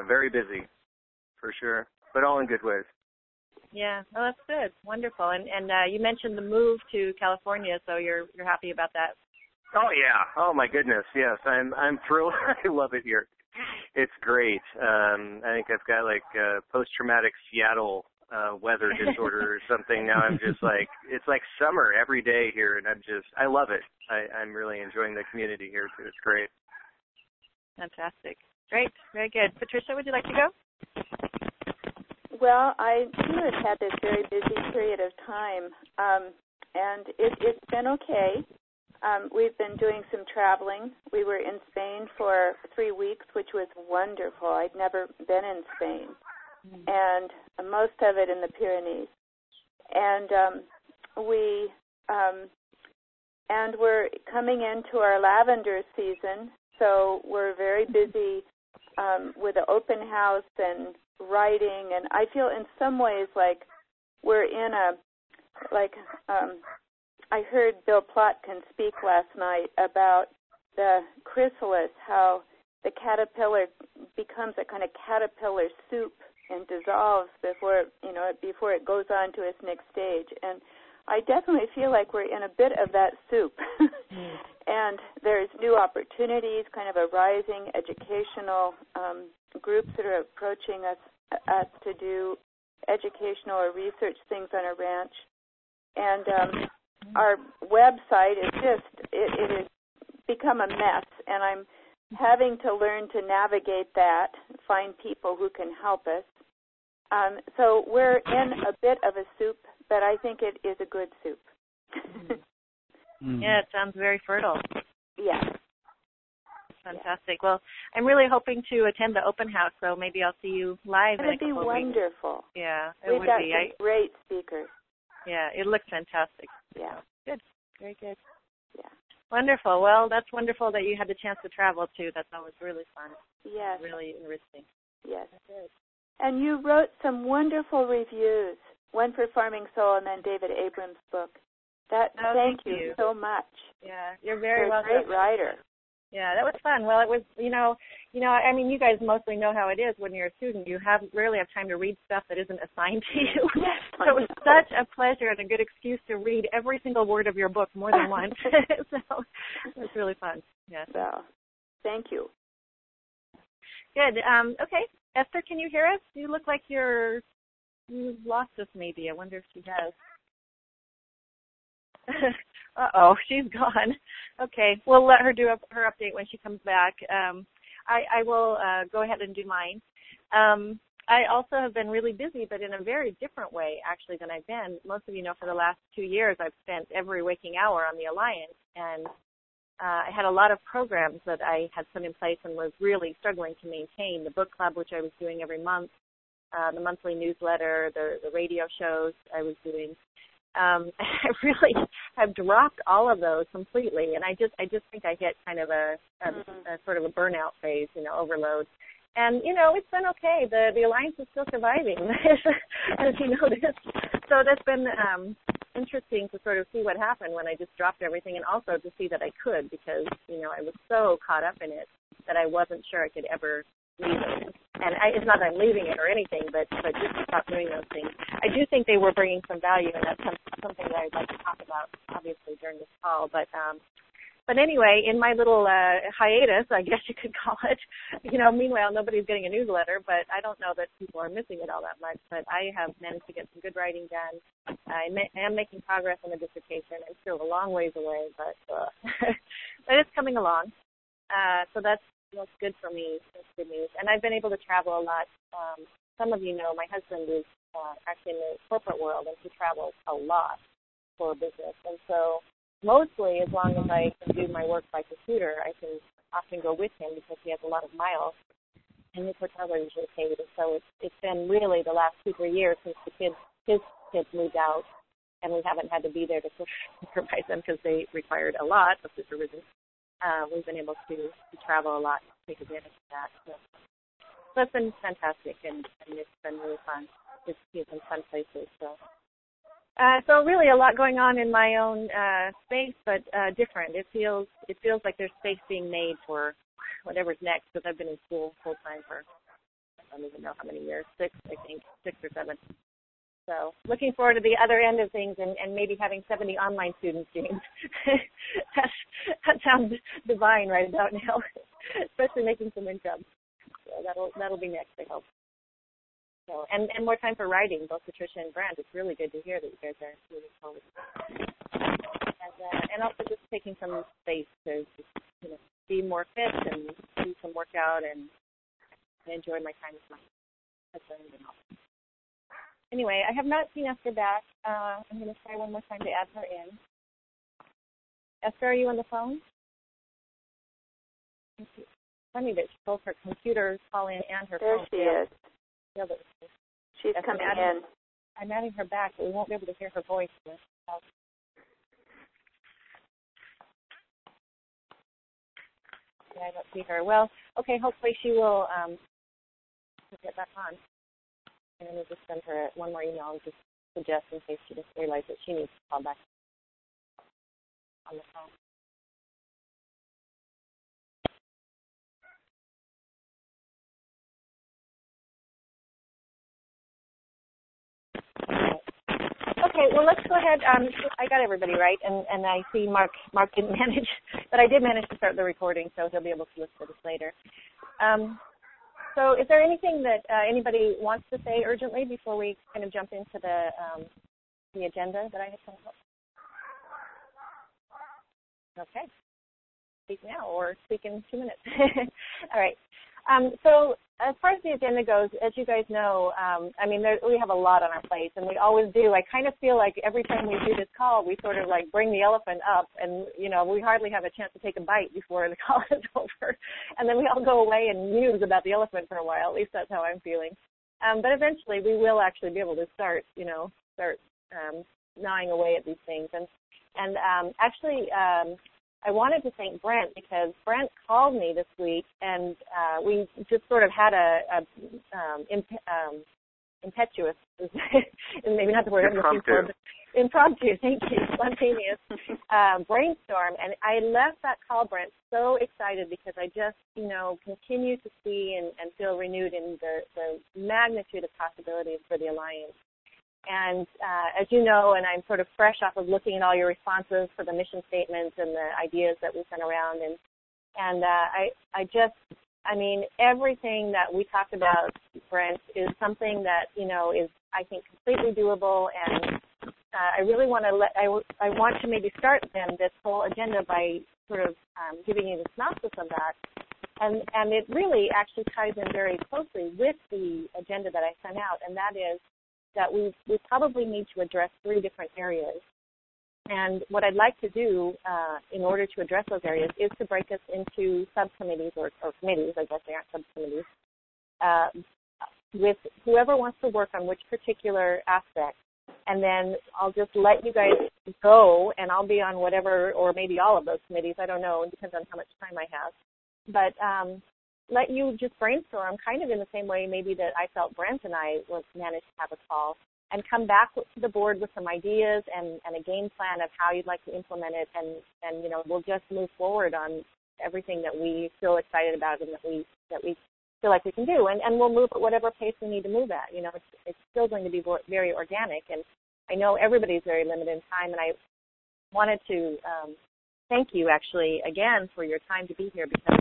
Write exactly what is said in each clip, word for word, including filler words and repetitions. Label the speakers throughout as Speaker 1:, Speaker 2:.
Speaker 1: uh, very busy, for sure, but all in good ways.
Speaker 2: Yeah, well, that's good. Wonderful. And and uh, you mentioned the move to California, so you're you're happy about that.
Speaker 1: Oh yeah. Oh my goodness. Yes, I'm I'm thrilled. I love it here. It's great. Um, I think I've got like uh, post-traumatic Seattle uh, weather disorder or something. Now I'm just like it's like summer every day here, and I'm just I love it. I, I'm really enjoying the community here too. It's great.
Speaker 2: Fantastic. Great. Very good. Patricia, would you like to go?
Speaker 3: Well, I too have had this very busy period of time, um, and it, it's been okay. Um, we've been doing some traveling. We were in Spain for three weeks, which was wonderful. I'd never been in Spain, mm-hmm. and most of it in the Pyrenees. And um, we um, and we're coming into our lavender season, so we're very busy um, with the open house and writing. And I feel in some ways like we're in a like. Um, I heard Bill Plotkin speak last night about the chrysalis, how the caterpillar becomes a kind of caterpillar soup and dissolves before, you know, before it goes on to its next stage. And I definitely feel like we're in a bit of that soup. mm. And there's new opportunities, kind of arising educational um, groups that are approaching us, us to do educational or research things on a ranch. And um, our website is just, it, it has become a mess, and I'm having to learn to navigate that, find people who can help us. Um, so we're in a bit of a soup, but I think it is a good soup.
Speaker 2: Yeah, it sounds very fertile.
Speaker 3: Yeah.
Speaker 2: Fantastic. Yeah. Well, I'm really hoping to attend the open house, so maybe I'll see you live.
Speaker 3: It'd be wonderful.
Speaker 2: Weeks. Yeah, it
Speaker 3: We've
Speaker 2: would
Speaker 3: got
Speaker 2: be.
Speaker 3: some
Speaker 2: I,
Speaker 3: great speakers.
Speaker 2: Yeah, it looks fantastic.
Speaker 3: Yeah.
Speaker 2: Good. Very good.
Speaker 3: Yeah.
Speaker 2: Wonderful. Well, that's wonderful that you had the chance to travel, too. That's always really fun.
Speaker 3: Yes.
Speaker 2: Really enriching.
Speaker 3: Yes. And you wrote some wonderful reviews, one for Farming Soul and then David Abrams' book. That,
Speaker 2: oh,
Speaker 3: thank,
Speaker 2: thank
Speaker 3: you,
Speaker 2: you
Speaker 3: so much.
Speaker 2: Yeah, you're very
Speaker 3: you're
Speaker 2: welcome.
Speaker 3: a great writer.
Speaker 2: Yeah, that was fun. Well, it was, you know, you know, I mean, you guys mostly know how it is when you're a student. You have rarely have time to read stuff that isn't assigned to you.
Speaker 3: Yes,
Speaker 2: so it was such a pleasure and a good excuse to read every single word of your book more than once. So it was really fun. Yeah.
Speaker 3: So, thank you.
Speaker 2: Good. Um, okay, Esther, can you hear us? You look like you're you've lost us. Maybe. I wonder if she has. Uh-oh, she's gone. Okay, we'll let her do a, her update when she comes back. Um, I, I will uh, go ahead and do mine. Um, I also have been really busy, but in a very different way, actually, than I've been. Most of you know for the last two years, I've spent every waking hour on the Alliance, and uh, I had a lot of programs that I had put in place and was really struggling to maintain. The book club, which I was doing every month, uh, the monthly newsletter, the, the radio shows I was doing. Um, I really have dropped all of those completely, and I just I just think I hit kind of a, a, a sort of a burnout phase, you know, overload. And, you know, it's been okay. The the Alliance is still surviving, as you noticed. So that's been um, interesting to sort of see what happened when I just dropped everything, and also to see that I could, because, you know, I was so caught up in it that I wasn't sure I could ever leave it. And I, it's not that I'm leaving it or anything, but, but just to stop doing those things. I do think they were bringing some value, and that's some, something that I'd like to talk about, obviously, during this call. But um, but anyway, in my little uh, hiatus, I guess you could call it, you know, meanwhile, nobody's getting a newsletter, but I don't know that people are missing it all that much. But I have managed to get some good writing done. I ma- am making progress on the dissertation. I'm still a long ways away, but, uh, but it's coming along. Uh, so that's That's good for me. That's good news. And I've been able to travel a lot. Um, some of you know my husband is uh, actually in the corporate world, and he travels a lot for business. And so mostly, as long as I can do my work by computer, I can often go with him because he has a lot of miles, and his hotels are usually paid. And so it's, it's been really the last two, three years since the kids, his kids moved out, and we haven't had to be there to supervise them because they required a lot of supervision. Uh, we've been able to, to travel a lot to take advantage of that. So, so it's been fantastic, and, and it's been really fun. It's, it's in fun places. So, uh, so really a lot going on in my own uh, space, but uh, different. It feels it feels like there's space being made for whatever's next, because I've been in school full time for I don't even know how many years, six, I think, six or seven. So looking forward to the other end of things and, and maybe having seventy online students, James. that, that sounds divine right about now, especially making some income. So that'll that'll be next, I hope. So and, and more time for writing, both Patricia and Brent. It's really good to hear that you guys are moving forward. And, uh, and also just taking some space to just, you know, be more fit and do some workout and, and enjoy my time with my husband and all. Anyway, I have not seen Esther back. Uh, I'm going to try one more time to add her in. Esther, are you on the phone? It's funny that she both her computer call in and her
Speaker 3: there
Speaker 2: phone.
Speaker 3: There she is. She's
Speaker 2: Esther,
Speaker 3: coming
Speaker 2: I'm adding,
Speaker 3: in.
Speaker 2: I'm adding her back, but we won't be able to hear her voice. Yeah, I don't see her. Well, okay, hopefully she will um, get back on. And then we'll just send her one more email and just suggest in case she doesn't realize that she needs to call back on the phone. Okay, well, let's go ahead. Um, I got everybody right, and, and I see Mark Mark didn't manage, but I did manage to start the recording, so he'll be able to listen to this later. Um, So is there anything that uh, anybody wants to say urgently before we kind of jump into the um, the agenda that I have sent out? Okay. Speak now or speak in two minutes. All right. Um, so as far as the agenda goes, as you guys know, um, I mean, there, we have a lot on our plates, and we always do. I kind of feel like every time we do this call, we sort of like bring the elephant up, and, you know, we hardly have a chance to take a bite before the call is over. And then we all go away and muse about the elephant for a while. At least that's how I'm feeling. Um, but eventually we will actually be able to start, you know, start um, gnawing away at these things. And, and um, actually, um, I wanted to thank Brent because Brent called me this week, and uh, we just sort of had a, a um, imp, um, impetuous, maybe not the word I'm looking for, but impromptu, thank you, spontaneous uh, brainstorm. And I left that call, Brent, so excited because I just, you know, continue to see and, and feel renewed in the, the magnitude of possibilities for the Alliance. And uh, as you know, and I'm sort of fresh off of looking at all your responses for the mission statements and the ideas that we sent around, and and uh, I I just, I mean, everything that we talked about, Brent, is something that, you know, is, I think, completely doable, and uh, I really want to let, I, I want to maybe start then this whole agenda by sort of um, giving you the synopsis of that. And, and it really actually ties in very closely with the agenda that I sent out, and that is that we, we probably need to address three different areas. And what I'd like to do uh, in order to address those areas is to break us into subcommittees or, or committees, I guess they aren't subcommittees, uh, with whoever wants to work on which particular aspect. And then I'll just let you guys go, and I'll be on whatever, or maybe all of those committees. I don't know. It depends on how much time I have. But um, let you just brainstorm kind of in the same way maybe that I felt Brent and I was managed to have a call, and come back to the board with some ideas and, and a game plan of how you'd like to implement it, and, and, you know, we'll just move forward on everything that we feel excited about and that we that we feel like we can do, and, and we'll move at whatever pace we need to move at. You know, it's, it's still going to be very organic, and I know everybody's very limited in time, and I wanted to um, thank you actually again for your time to be here, because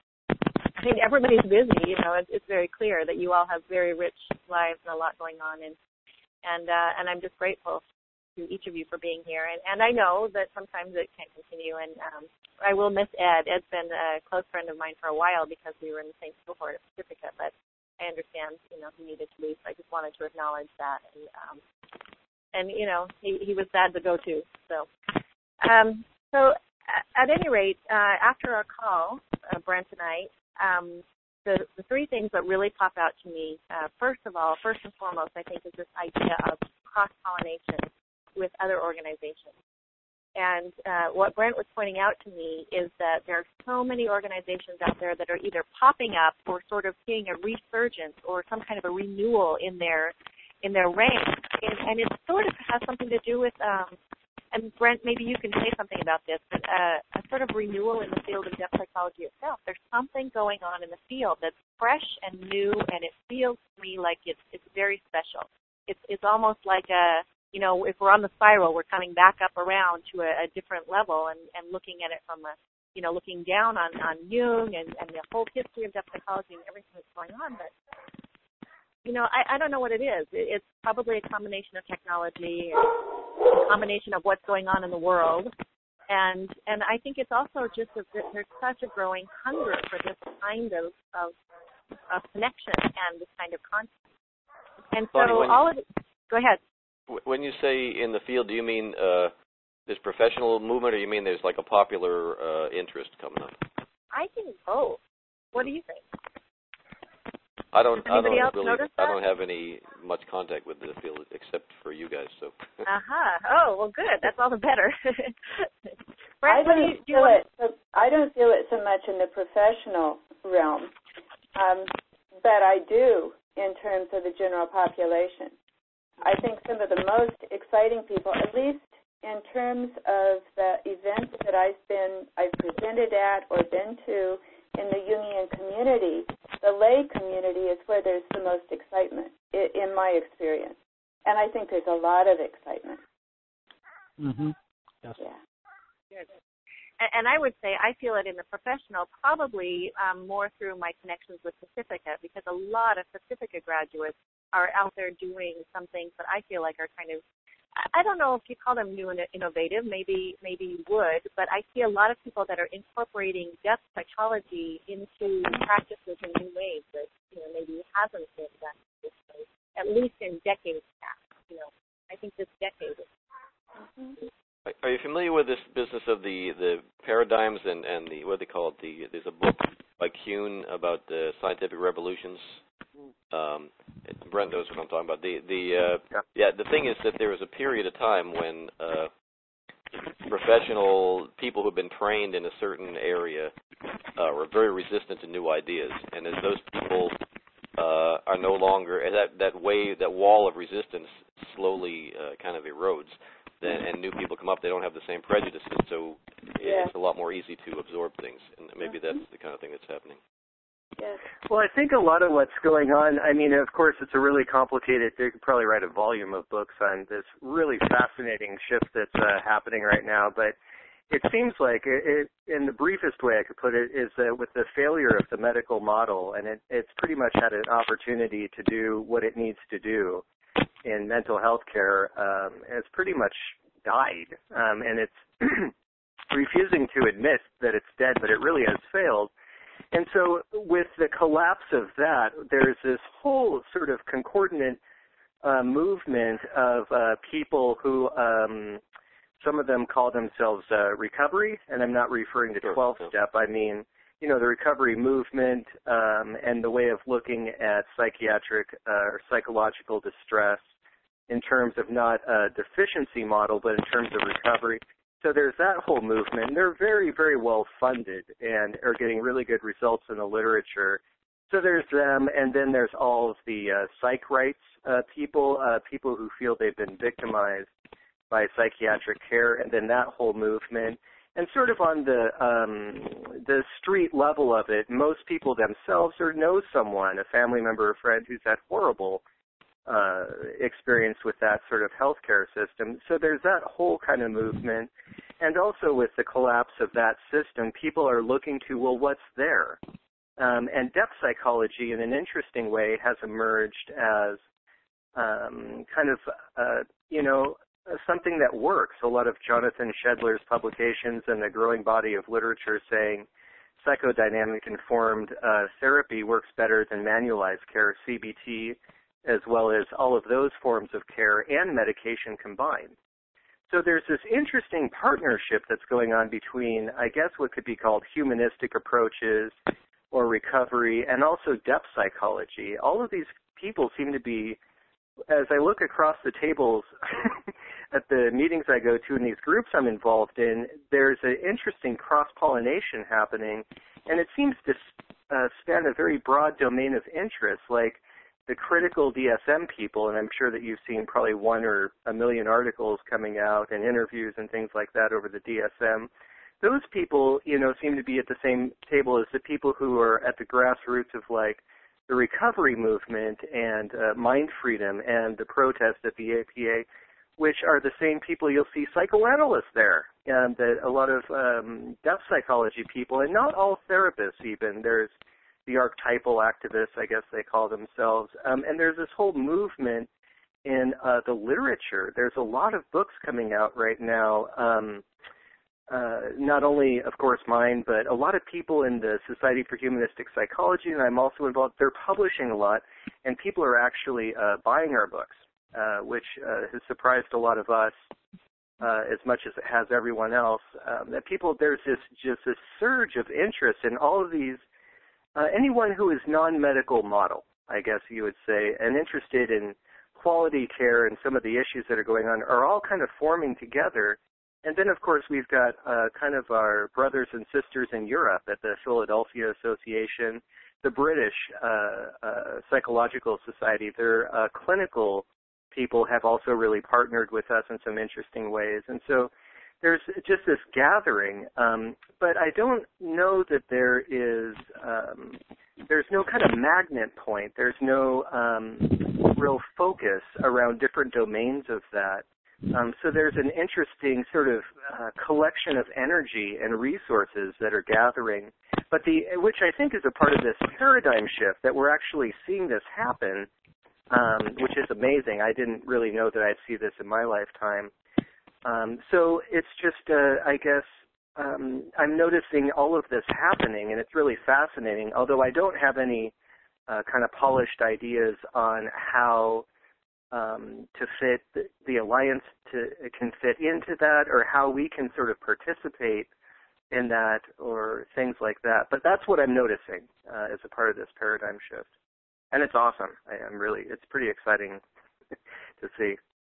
Speaker 2: I think everybody's busy. You know, it's, it's very clear that you all have very rich lives and a lot going on, and and uh, and I'm just grateful to each of you for being here. And, and I know that sometimes it can't continue, and um, I will miss Ed. Ed's been a close friend of mine for a while because we were in the same cohort at Pacifica, but I understand, you know, he needed to leave, so I just wanted to acknowledge that. And um, and you know, he he was sad to go too. So um, so at any rate, uh, after our call, uh, Brent and I. Um, the, the three things that really pop out to me, uh, first of all, first and foremost, I think, is this idea of cross-pollination with other organizations. And uh, what Brent was pointing out to me is that there are so many organizations out there that are either popping up or sort of seeing a resurgence or some kind of a renewal in their in their ranks. And, and it sort of has something to do with um, and Brent, maybe you can say something about this, but uh, a sort of renewal in the field of depth psychology itself. There's something going on in the field that's fresh and new, and it feels to me like it's it's very special. It's it's almost like a, you know, if we're on the spiral, we're coming back up around to a, a different level and, and looking at it from a, you know, looking down on, on Jung and, and the whole history of depth psychology and everything that's going on. But, you know, I, I don't know what it is. It, it's probably a combination of technology, a combination of what's going on in the world. And and I think it's also just that there's such a growing hunger for this kind of, of, of connection and this kind of content. And so
Speaker 4: Bonnie,
Speaker 2: all of it, go ahead.
Speaker 4: When you say in the field, do you mean uh, this professional movement, or you mean there's like a popular uh, interest coming up?
Speaker 2: I think both. What do you think?
Speaker 4: I don't. I don't
Speaker 2: else
Speaker 4: really.
Speaker 2: notice
Speaker 4: I
Speaker 2: that?
Speaker 4: don't have any much contact with the field except for you guys. So.
Speaker 2: Aha. Uh-huh. Oh well, good. That's all the better.
Speaker 3: I
Speaker 2: Brent, what do
Speaker 3: don't
Speaker 2: you, do you
Speaker 3: feel
Speaker 2: want
Speaker 3: it. So, I don't feel it so much in the professional realm, um, but I do in terms of the general population. I think some of the most exciting people, at least in terms of the events that I've been, I've presented at or been to in the Jungian community, the lay community is where there's the most excitement, in my experience. And I think there's a lot of excitement.
Speaker 5: Mm-hmm. Yes.
Speaker 3: Yeah.
Speaker 2: Good. And, and I would say I feel it in the professional, probably um, more through my connections with Pacifica, because a lot of Pacifica graduates are out there doing some things that I feel like are kind of, I don't know if you call them new and innovative, maybe maybe you would, but I see a lot of people that are incorporating depth psychology into practices in new ways that, you know, maybe hasn't been done this way, at least in decades past. You know, I think this decade is. Mm-hmm.
Speaker 4: Are you familiar with this business of the, the paradigms and, and the, what do they call it, the, there's a book by Kuhn about the scientific revolutions? Um, Brent knows what I'm talking about. The the uh, yeah. yeah, the thing is that there was a period of time when uh, professional people who have been trained in a certain area uh, were very resistant to new ideas, and as those people uh, are no longer, and that that wave, that wall of resistance slowly uh, kind of erodes, then and new people come up, they don't have the same prejudices, so
Speaker 3: yeah.
Speaker 4: it's a lot more easy to absorb things, and maybe that's the kind of thing that's happening.
Speaker 3: Yes.
Speaker 1: Well, I think a lot of what's going on, I mean, of course, it's a really complicated, they could probably write a volume of books on this really fascinating shift that's uh, happening right now, but it seems like, it, it, in the briefest way I could put it, is that with the failure of the medical model, and it, it's pretty much had an opportunity to do what it needs to do in mental health care, um, it's pretty much died, um, and it's refusing to admit that it's dead, but it really has failed. And so with the collapse of that, there's this whole sort of concordant uh, movement of uh, people who, um, some of them call themselves uh, recovery, and I'm not referring to twelve-step. I mean, you know, the recovery movement um, and the way of looking at psychiatric uh, or psychological distress in terms of not a deficiency model, but in terms of recovery. So there's that whole movement. They're very, very well funded and are getting really good results in the literature. So there's them, and then there's all of the uh, psych rights uh, people, uh, people who feel they've been victimized by psychiatric care, and then that whole movement. And sort of on the um, the street level of it, most people themselves or know someone, a family member or friend who's had horrible uh, experience with that sort of healthcare system. So there's that whole kind of movement. And also with the collapse of that system, people are looking to, well, what's there? Um, and depth psychology, in an interesting way, has emerged as um, kind of, uh, you know, something that works. A lot of Jonathan Shedler's publications and the growing body of literature saying psychodynamic informed uh, therapy works better than manualized care, C B T, as well as all of those forms of care and medication combined. So there's this interesting partnership that's going on between, I guess, what could be called humanistic approaches or recovery and also depth psychology. All of these people seem to be, as I look across the tables at the meetings I go to and these groups I'm involved in, there's an interesting cross-pollination happening, and it seems to uh, span a very broad domain of interest. Like, the critical D S M people, and I'm sure that you've seen probably one or a million articles coming out and interviews and things like that over the D S M, those people, you know, seem to be at the same table as the people who are at the grassroots of, like, the recovery movement and uh, mind freedom and the protest at the A P A, which are the same people you'll see psychoanalysts there, and that a lot of um, depth psychology people, and not all therapists even. There's the archetypal activists, I guess they call themselves, um, and there's this whole movement in uh, the literature. There's a lot of books coming out right now, um, uh, not only, of course, mine, but a lot of people in the Society for Humanistic Psychology, and I'm also involved. They're publishing a lot, and people are actually uh, buying our books, uh, which uh, has surprised a lot of us uh, as much as it has everyone else. Um, that people, there's this just this surge of interest in all of these. Uh, anyone who is non-medical model, I guess you would say, and interested in quality care and some of the issues that are going on are all kind of forming together. And then, of course, we've got uh, kind of our brothers and sisters in Europe at the Philadelphia Association, the British uh, uh, Psychological Society. Their uh, clinical people have also really partnered with us in some interesting ways. And so there's just this gathering, um, but I don't know that there is, um, there's no kind of magnet point. There's no um, real focus around different domains of that. Um, so there's an interesting sort of uh, collection of energy and resources that are gathering, but the which I think is a part of this paradigm shift that we're actually seeing this happen, um, which is amazing. I didn't really know that I'd see this in my lifetime. Um, so it's just, uh, I guess, um, I'm noticing all of this happening, and it's really fascinating, although I don't have any uh, kind of polished ideas on how um, to fit the, the alliance to, can fit into that, or how we can sort of participate in that, or things like that. But that's what I'm noticing uh, as a part of this paradigm shift. And it's awesome. I, I'm really, it's pretty exciting to see.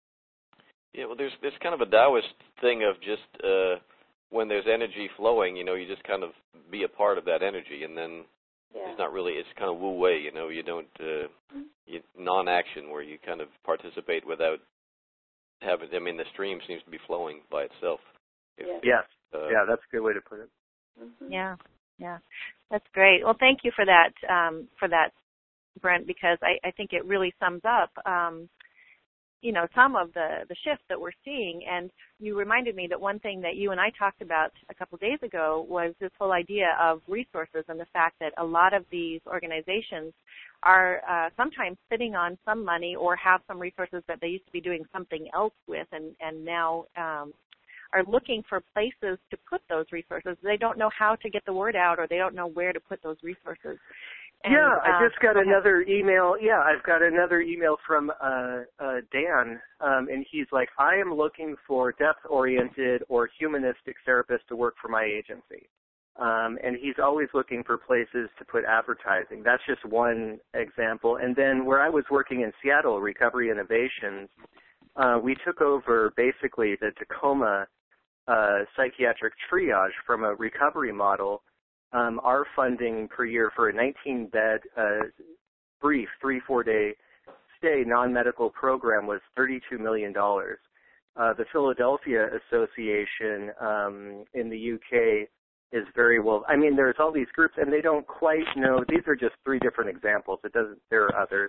Speaker 4: Yeah, well, there's there's kind of a Taoist thing of just uh, when there's energy flowing, you know, you just kind of be a part of that energy, and then yeah. It's not really, it's kind of wu-wei, you know, you don't, uh, you, non-action where you kind of participate without having, I mean, the stream seems to be flowing by itself. If,
Speaker 1: yeah. Yes, uh, yeah, that's a good way to put it.
Speaker 2: Mm-hmm. Yeah, yeah, that's great. Well, thank you for that, um, for that, Brent, because I, I think it really sums up um, you know, some of the, the shift that we're seeing. And you reminded me that one thing that you and I talked about a couple of days ago was this whole idea of resources and the fact that a lot of these organizations are uh, sometimes sitting on some money or have some resources that they used to be doing something else with, and, and now um, are looking for places to put those resources. They don't know how to get the word out, or they don't know where to put those resources. And,
Speaker 1: yeah, I just got
Speaker 2: uh,
Speaker 1: another email. Yeah, I've got another email from uh, uh, Dan, um, and he's like, I am looking for depth-oriented or humanistic therapists to work for my agency. Um, and he's always looking for places to put advertising. That's just one example. And then where I was working in Seattle, Recovery Innovations, uh, we took over basically the Tacoma uh, psychiatric triage from a recovery model. Um, our funding per year for a nineteen-bed, uh, brief, three, four-day stay non-medical program was thirty-two million dollars. Uh, the Philadelphia Association um, in the U K is very well, I mean, there's all these groups, and they don't quite know. These are just three different examples. It doesn't, there are others.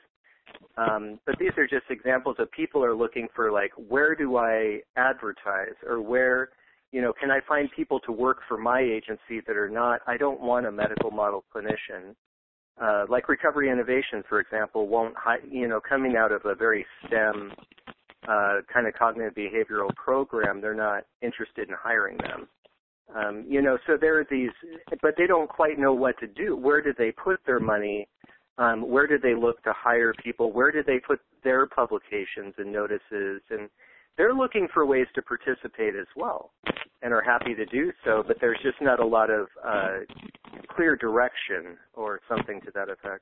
Speaker 1: Um, but these are just examples of people are looking for, like, where do I advertise, or where, you know, can I find people to work for my agency that are not, I don't want a medical model clinician. Uh, like Recovery Innovations, for example, won't, you know, coming out of a very STEM uh, kind of cognitive behavioral program, they're not interested in hiring them. Um, you know, so there are these, but they don't quite know what to do. Where do they put their money? Um, where do they look to hire people? Where do they put their publications and notices? And they're looking for ways to participate as well, and are happy to do so, but there's just not a lot of uh, clear direction or something to that effect.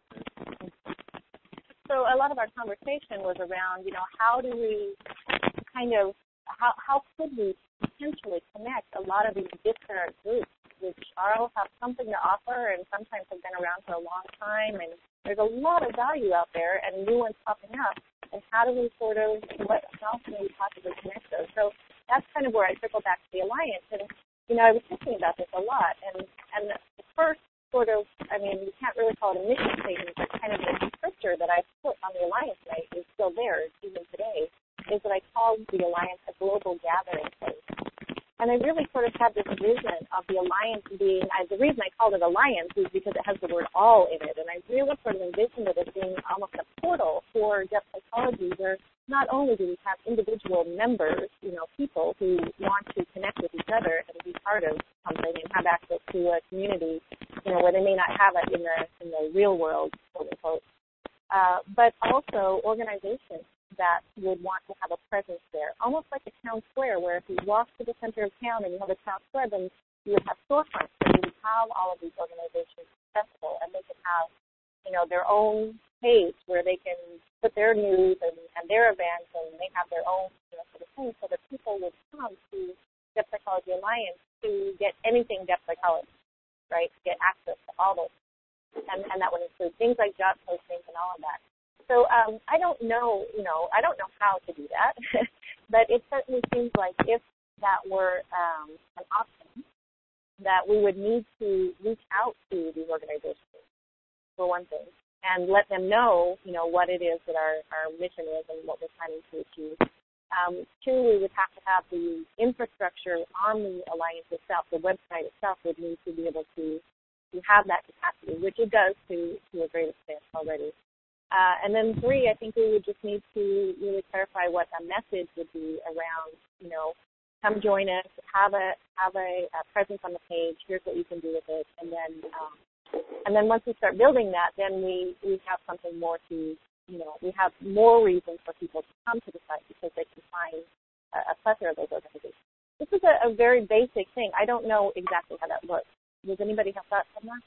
Speaker 2: So a lot of our conversation was around, you know, how do we kind of, how, how could we potentially connect a lot of these disparate groups, which all have something to offer and sometimes have been around for a long time and There's a lot of value out there and new ones popping up. And how do we sort of, what, how can we possibly connect those? So that's kind of where I circle back to the Alliance. And, you know, I was thinking about this a lot. And, and the first sort of, I mean, you can't really call it a mission statement, but kind of the descriptor that I put on the Alliance site is still there even today, is that I called the Alliance a global gathering place. And I really sort of had this vision of the Alliance being, I, the reason I called it Alliance is because it has the word all in it. And I really sort of envisioned it as being almost a portal for depth psychology where not only do we have individual members, you know, people who want to connect with each other and be part of something and have access to a community, you know, where they may not have it in the, in the real world, quote unquote, uh, but also organizations that would want to have a presence there, almost like a town square where if you walk to the center of town and you have a town square, then you would have storefronts and you would have all of these organizations accessible and they could have, you know, their own page where they can put their news and, and their events and they have their own, you know, sort of thing so that people would come to Depth Psychology Alliance to get anything depth psychology, right, to get access to all those. And, and that would include things like job postings and all of that. So um, I don't know, you know, I don't know how to do that, but it certainly seems like if that were um, an option, that we would need to reach out to these organizations, for one thing, and let them know, you know, what it is that our, our mission is and what we're planning to achieve. Um, two, we would have to have the infrastructure on the Alliance itself, the website itself would need to be able to, to have that capacity, which it does to, to a great extent already. Uh, and then three, I think we would just need to really clarify what the message would be around, you know, come join us, have a have a, a presence on the page. Here's what you can do with it, and then um, and then once we start building that, then we, we have something more to, you know, we have more reasons for people to come to the site because they can find a, a plethora of those organizations. This is a, a very basic thing. I don't know exactly how that looks. Does anybody have thoughts on that?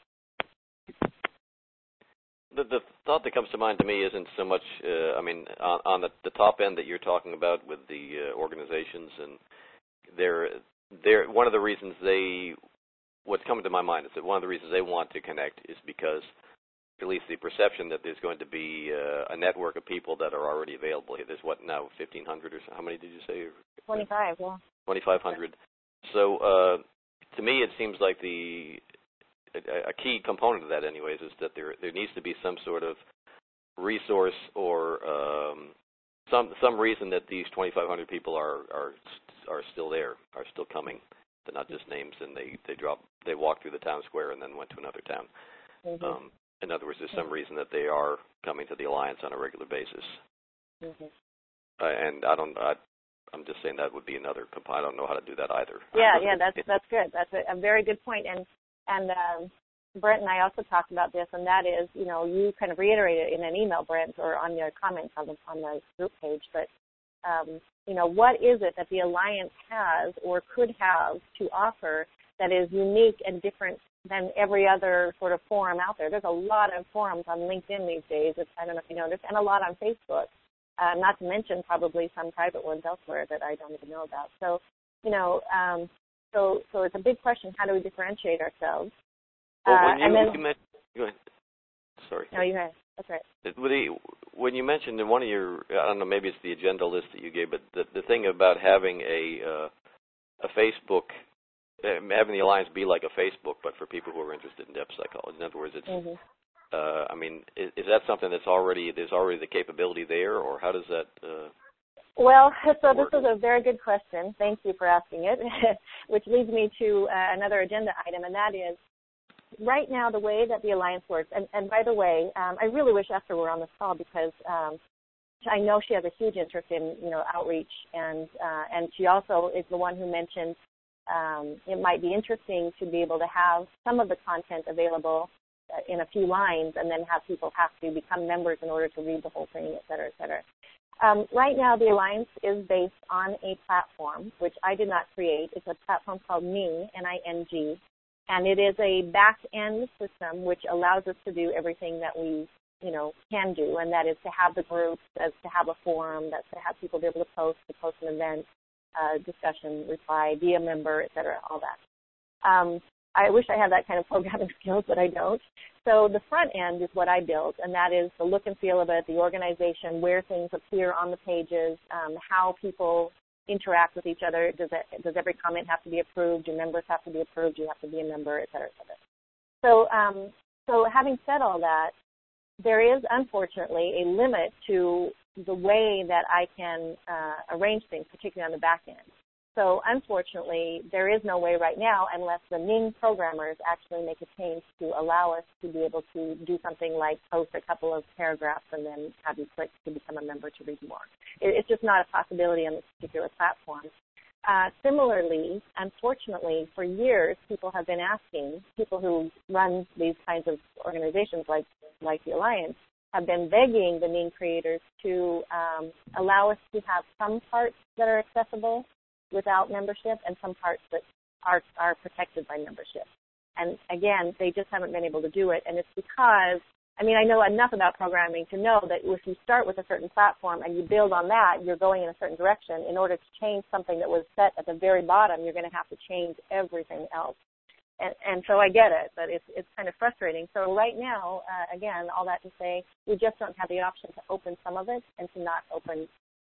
Speaker 4: The, the thought that comes to mind to me isn't so much, uh, I mean, on, on the, the top end that you're talking about with the uh, organizations, and they're, they're, one of the reasons they, what's coming to my mind is that one of the reasons they want to connect is because, at least the perception that there's going to be uh, a network of people that are already available. There's what now, fifteen hundred or so? How many did you say?
Speaker 2: twenty-five, yeah.
Speaker 4: twenty-five hundred. So uh, to me it seems like the a key component of that, anyways, is that there there needs to be some sort of resource or um, some some reason that these twenty-five hundred people are are are still there, are still coming. They're not just names, and they they drop they walk through the town square and then went to another town.
Speaker 2: Mm-hmm.
Speaker 4: Um, in other words, there's some reason that they are coming to the Alliance on a regular basis.
Speaker 2: Mm-hmm.
Speaker 4: Uh, and I don't. I, I'm just saying that would be another component. I don't know how to do that either.
Speaker 2: Yeah, yeah, that's that's good. That's a, a very good point. And and um, Brent and I also talked about this, and that is, you know, you kind of reiterated in an email, Brent, or on your comments on the on the group page. But um, you know, what is it that the Alliance has or could have to offer that is unique and different than every other sort of forum out there? There's a lot of forums on LinkedIn these days. It's, I don't know if you noticed, and a lot on Facebook. Uh, not to mention probably some private ones elsewhere that I don't even know about. So, you know, um, so so it's a big question. How do we differentiate ourselves?
Speaker 4: Well, when
Speaker 2: uh,
Speaker 4: you,
Speaker 2: and then,
Speaker 4: you mentioned, go ahead. Sorry.
Speaker 2: No, you have. That's right.
Speaker 4: When you mentioned in one of your, I don't know, maybe it's the agenda list that you gave, but the, the thing about having a uh, a Facebook, uh, having the Alliance be like a Facebook, but for people who are interested in depth psychology. In other words, it's. Mm-hmm. Uh, I mean, is, is that something that's already, there's already the capability there, or how does that uh,
Speaker 2: Well, so
Speaker 4: work?
Speaker 2: This is a very good question. Thank you for asking it, which leads me to uh, another agenda item, and that is, right now the way that the Alliance works, and, and by the way, um, I really wish Esther were on this call because um, I know she has a huge interest in, you know, outreach, and uh, and she also is the one who mentioned um, it might be interesting to be able to have some of the content available in a few lines and then have people have to become members in order to read the whole thing, et cetera, et cetera. Um, right now, the Alliance is based on a platform, which I did not create. It's a platform called Ning, N I N G, and it is a back-end system which allows us to do everything that we, you know, can do, and that is to have the groups, that's to have a forum, that's to have people be able to post, to post an event, uh, discussion, reply, be a member, et cetera, all that. Um, I wish I had that kind of programming skills, but I don't. So the front end is what I built, and that is the look and feel of it, the organization, where things appear on the pages, um, how people interact with each other. Does it, does every comment have to be approved? Do members have to be approved? Do you have to be a member, et cetera, et cetera. So, um, so having said all that, there is unfortunately a limit to the way that I can uh, arrange things, particularly on the back end. So unfortunately, there is no way right now unless the Ning programmers actually make a change to allow us to be able to do something like post a couple of paragraphs and then have you click to become a member to read more. It, it's just not a possibility on this particular platform. Uh, similarly, unfortunately, for years, people have been asking, people who run these kinds of organizations like, like the Alliance, have been begging the Ning creators to um, allow us to have some parts that are accessible without membership and some parts that are, are protected by membership. And again, they just haven't been able to do it. And it's because, I mean, I know enough about programming to know that if you start with a certain platform and you build on that, you're going in a certain direction. In order to change something that was set at the very bottom, you're going to have to change everything else. And, and so I get it, but it's, it's kind of frustrating. So right now, uh, again, all that to say, we just don't have the option to open some of it and to not open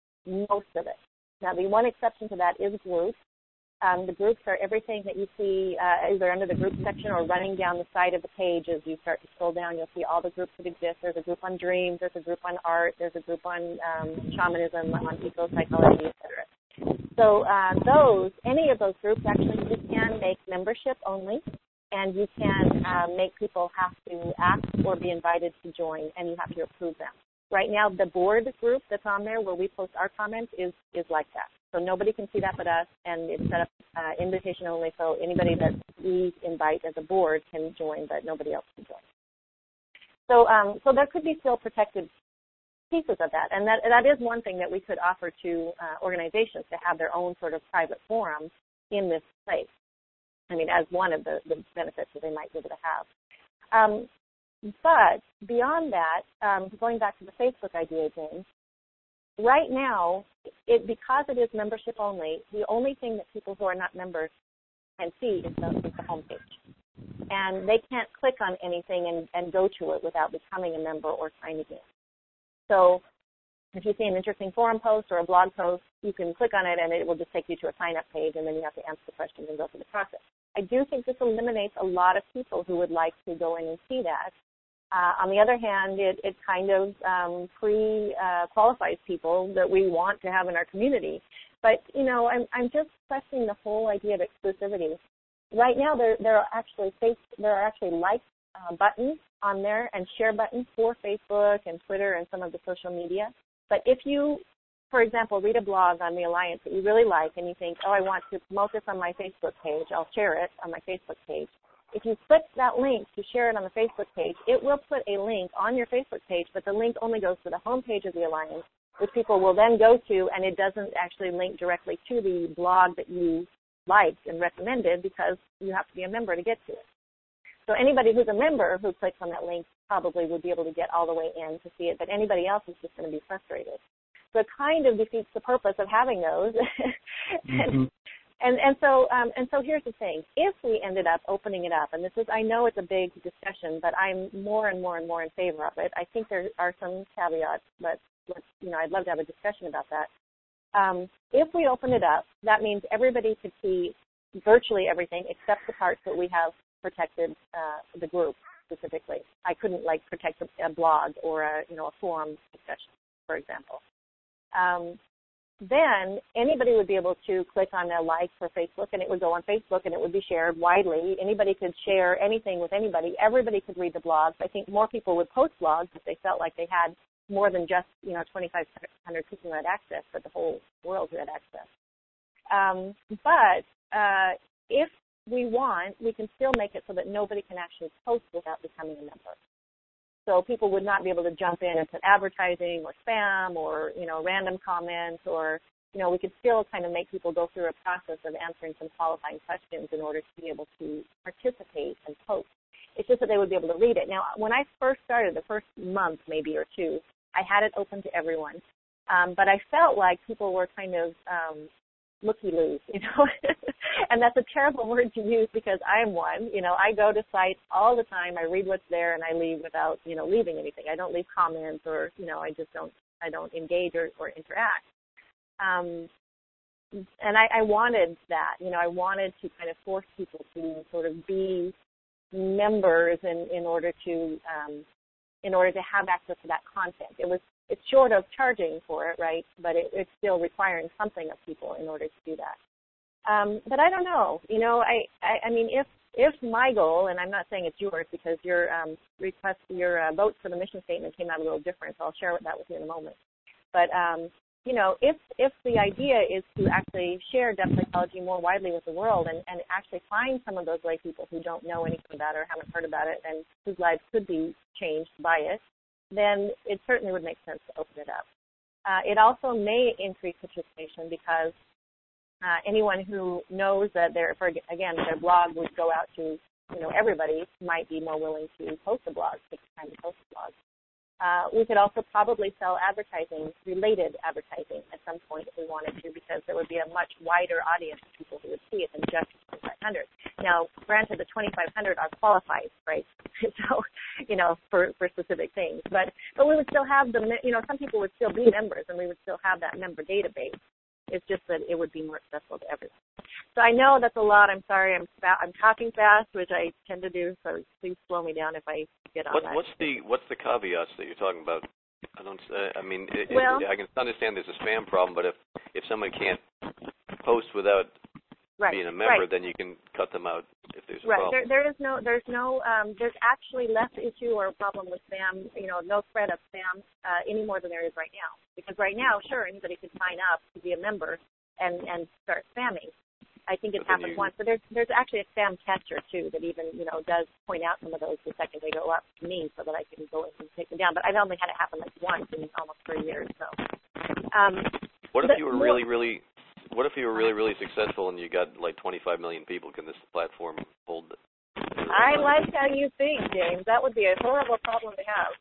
Speaker 2: most of it. Now, the one exception to that is groups. Um, the groups are everything that you see uh, either under the group section or running down the side of the page. As you start to scroll down, you'll see all the groups that exist. There's a group on dreams. There's a group on art. There's a group on um, shamanism, on eco-psychology, et cetera. So uh, those, any of those groups, actually, you can make membership only, and you can uh, make people have to ask or be invited to join, and you have to approve them. Right now, the board group that's on there where we post our comments is, is like that. So nobody can see that but us, and it's set up uh, invitation only, so anybody that we invite as a board can join, but nobody else can join. So, um, so there could be still protected pieces of that, and that, that is one thing that we could offer to uh, organizations to have their own sort of private forum in this place. I mean, as one of the, the benefits that they might be able to have. Um, But beyond that, um, going back to the Facebook idea, James, right now, it, because it is membership only, the only thing that people who are not members can see is the, is the homepage. And they can't click on anything and, and go to it without becoming a member or signing in. So if you see an interesting forum post or a blog post, you can click on it and it will just take you to a sign-up page, and then you have to answer the questions and go through the process. I do think this eliminates a lot of people who would like to go in and see that. Uh, on the other hand, it, it kind of um, pre-qualifies uh, people that we want to have in our community. But, you know, I'm, I'm just questioning the whole idea of exclusivity. Right now, there, there are actually face, there are actually like uh, buttons on there and share buttons for Facebook and Twitter and some of the social media. But if you, for example, read a blog on the Alliance that you really like and you think, oh, I want to promote this on my Facebook page, I'll share it on my Facebook page. If you click that link to share it on the Facebook page, it will put a link on your Facebook page, but the link only goes to the home page of the Alliance, which people will then go to, and it doesn't actually link directly to the blog that you liked and recommended because you have to be a member to get to it. So anybody who's a member who clicks on that link probably would be able to get all the way in to see it, but anybody else is just going to be frustrated. So it kind of defeats the purpose of having those.
Speaker 5: Mm-hmm.
Speaker 2: And, and so um, and so here's the thing. If we ended up opening it up, and this is, I know it's a big discussion, but I'm more and more and more in favor of it. I think there are some caveats, but let's, you know, I'd love to have a discussion about that. Um, if we open it up, that means everybody could see virtually everything except the parts that we have protected, uh, the group specifically. I couldn't, like, protect a, a blog or a, you know, a forum discussion, for example. Um, then anybody would be able to click on a like for Facebook, and it would go on Facebook, and it would be shared widely. Anybody could share anything with anybody. Everybody could read the blogs. I think more people would post blogs if they felt like they had more than just, you know, twenty-five hundred people who had access, but the whole world who had access. Um, but uh, if we want, we can still make it so that nobody can actually post without becoming a member. So people would not be able to jump in and put advertising or spam or, you know, random comments, or, you know, we could still kind of make people go through a process of answering some qualifying questions in order to be able to participate and post. It's just that they would be able to read it. Now, when I first started, the first month maybe or two, I had it open to everyone. Um, but I felt like people were kind of um, looky-loos, you know. And that's a terrible word to use because I'm one. You know, I go to sites all the time. I read what's there, and I leave without, you know, leaving anything. I don't leave comments or, you know, I just don't, I don't engage or, or interact. Um, and I, I wanted that. You know, I wanted to kind of force people to sort of be members in, in order to um, in order to have access to that content. It was it's short of charging for it, right? But it, it's still requiring something of people in order to do that. Um, but I don't know. You know, I, I, I mean, if if my goal, and I'm not saying it's yours because your um, request, your uh, vote for the mission statement came out a little different, so I'll share that with you in a moment. But um, you know, if if the idea is to actually share depth psychology more widely with the world and, and actually find some of those lay people who don't know anything about it or haven't heard about it and whose lives could be changed by it, then it certainly would make sense to open it up. Uh, it also may increase participation because uh, anyone who knows that their, for, again, their blog would go out to, you know, everybody might be more willing to post a blog, take the time to post a blog. Uh, we could also probably sell advertising, related advertising at some point if we wanted to, because there would be a much wider audience of people who would see it than just twenty-five hundred. Now, granted, the twenty-five hundred are qualified, right? So, you know, for, for specific things. But but we would still have the, you know, some people would still be members, and we would still have that member database. It's just that it would be more accessible to everyone. So I know that's a lot. I'm sorry. I'm I'm talking fast, which I tend to do. So please slow me down if I get on
Speaker 4: what,
Speaker 2: that.
Speaker 4: What's the what's the caveats that you're talking about? I don't. Uh, I mean, it,
Speaker 2: well,
Speaker 4: it, I can understand there's a spam problem, but if if someone can't post without
Speaker 2: right,
Speaker 4: being a member,
Speaker 2: right.
Speaker 4: then you can cut them out if there's a
Speaker 2: right.
Speaker 4: problem.
Speaker 2: There, there is no. There's no. Um, there's actually less issue or problem with spam. You know, no threat of spam uh, any more than there is right now. Because right now, sure, anybody could sign up to be a member and and start spamming. I think it's happened once, but there's there's actually a spam catcher too that even you know does point out some of those the second they go up to me so that I can go in and take them down. But I've only had it happen like once in almost three years. So, um,
Speaker 4: what if you were
Speaker 2: more,
Speaker 4: really really what if you were really really successful and you got like twenty-five million people? Can this platform hold?
Speaker 2: I like how you think, James. That would be a horrible problem to have.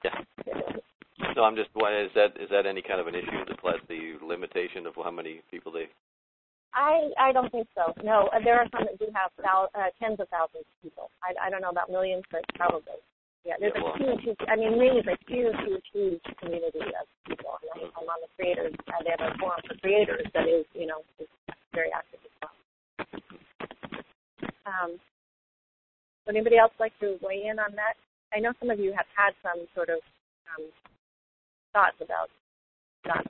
Speaker 4: Yeah. No, I'm just. Is that is that any kind of an issue? The the limitation of how many people they.
Speaker 2: I, I don't think so. No, uh, there are some that do have thou, uh, tens of thousands of people. I, I don't know about millions, but probably. Yeah, there's
Speaker 4: yeah, well,
Speaker 2: a huge, huge, I mean, Ring is a huge, huge, huge community of people. And I, I'm on the creators. Uh, they have a forum for creators that is, you know, is very active as well. Um, would anybody else like to weigh in on that? I know some of you have had some sort of um, thoughts about that.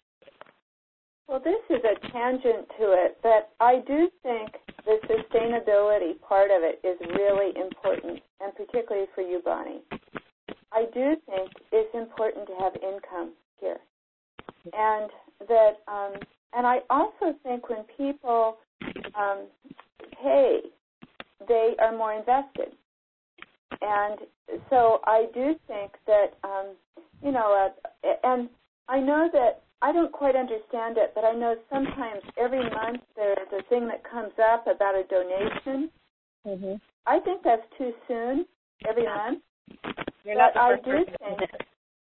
Speaker 3: Well, this is a tangent to it, but I do think the sustainability part of it is really important, and particularly for you, Bonnie. I do think it's important to have income here, and that, um, and I also think when people um, pay, they are more invested, and so I do think that, um, you know, uh, and I know that. I don't quite understand it, but I know sometimes every month there's a thing that comes up about a donation.
Speaker 2: Mm-hmm.
Speaker 3: I think that's too soon every
Speaker 2: yeah.
Speaker 3: month.
Speaker 2: You're not
Speaker 3: but
Speaker 2: the
Speaker 3: I
Speaker 2: first
Speaker 3: do
Speaker 2: person.
Speaker 3: think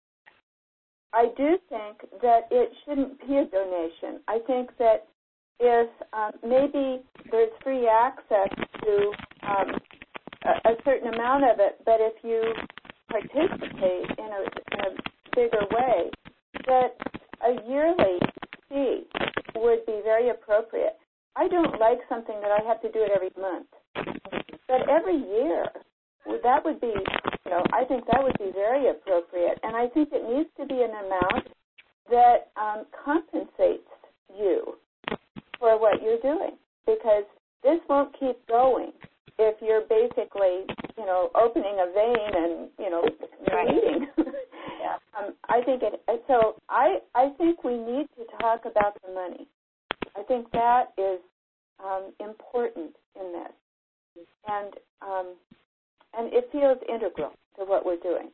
Speaker 3: I do think that it shouldn't be a donation. I think that if um, maybe there's free access to um, a, a certain amount of it, but if you participate in a, in a bigger way, that a yearly fee would be very appropriate. I don't like something that I have to do it every month. But every year, that would be, you know, I think that would be very appropriate. And I think it needs to be an amount that um, compensates you for what you're doing. Because this won't keep going if you're basically, you know, opening a vein and, you know, bleeding. Yeah. Um, I think it. So I, I think we need to talk about the money. I think that is um, important in this, and um, and it feels integral to what we're doing.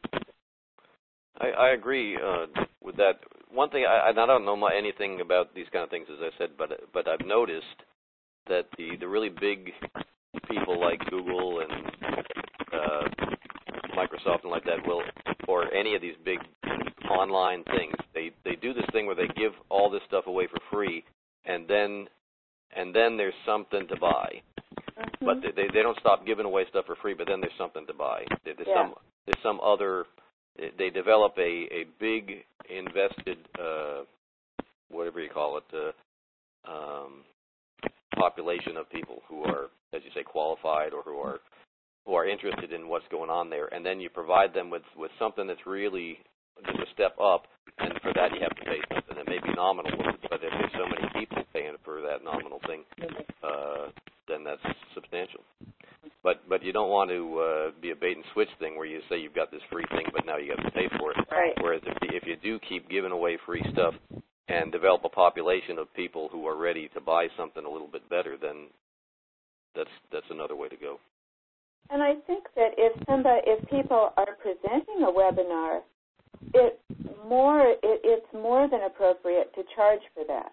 Speaker 4: I, I agree uh, with that. One thing I, I don't know anything about these kind of things, as I said, but but I've noticed that the the really big people like Google and uh, Microsoft and like that will, or any of these big online things, they, they do this thing where they give all this stuff away for free, and then and then there's something to buy.
Speaker 3: Mm-hmm.
Speaker 4: But they they don't stop giving away stuff for free, but then there's something to buy. There's
Speaker 3: yeah.
Speaker 4: some there's some other. They develop a a big invested uh, whatever you call it uh, um, population of people who are, as you say, qualified or who are who are interested in what's going on there, and then you provide them with with something that's really just a step up, and for that you have to pay something that may be nominal, but if there's so many people paying for that nominal thing, uh, then that's substantial. But but you don't want to uh, be a bait and switch thing where you say you've got this free thing, but now you have to pay for it.
Speaker 3: Right.
Speaker 4: Whereas if you, if you do keep giving away free stuff and develop a population of people who are ready to buy something a little bit better, then that's that's another way to go.
Speaker 3: And I think that if somebody, if people are presenting a webinar, it more it, it's more than appropriate to charge for that.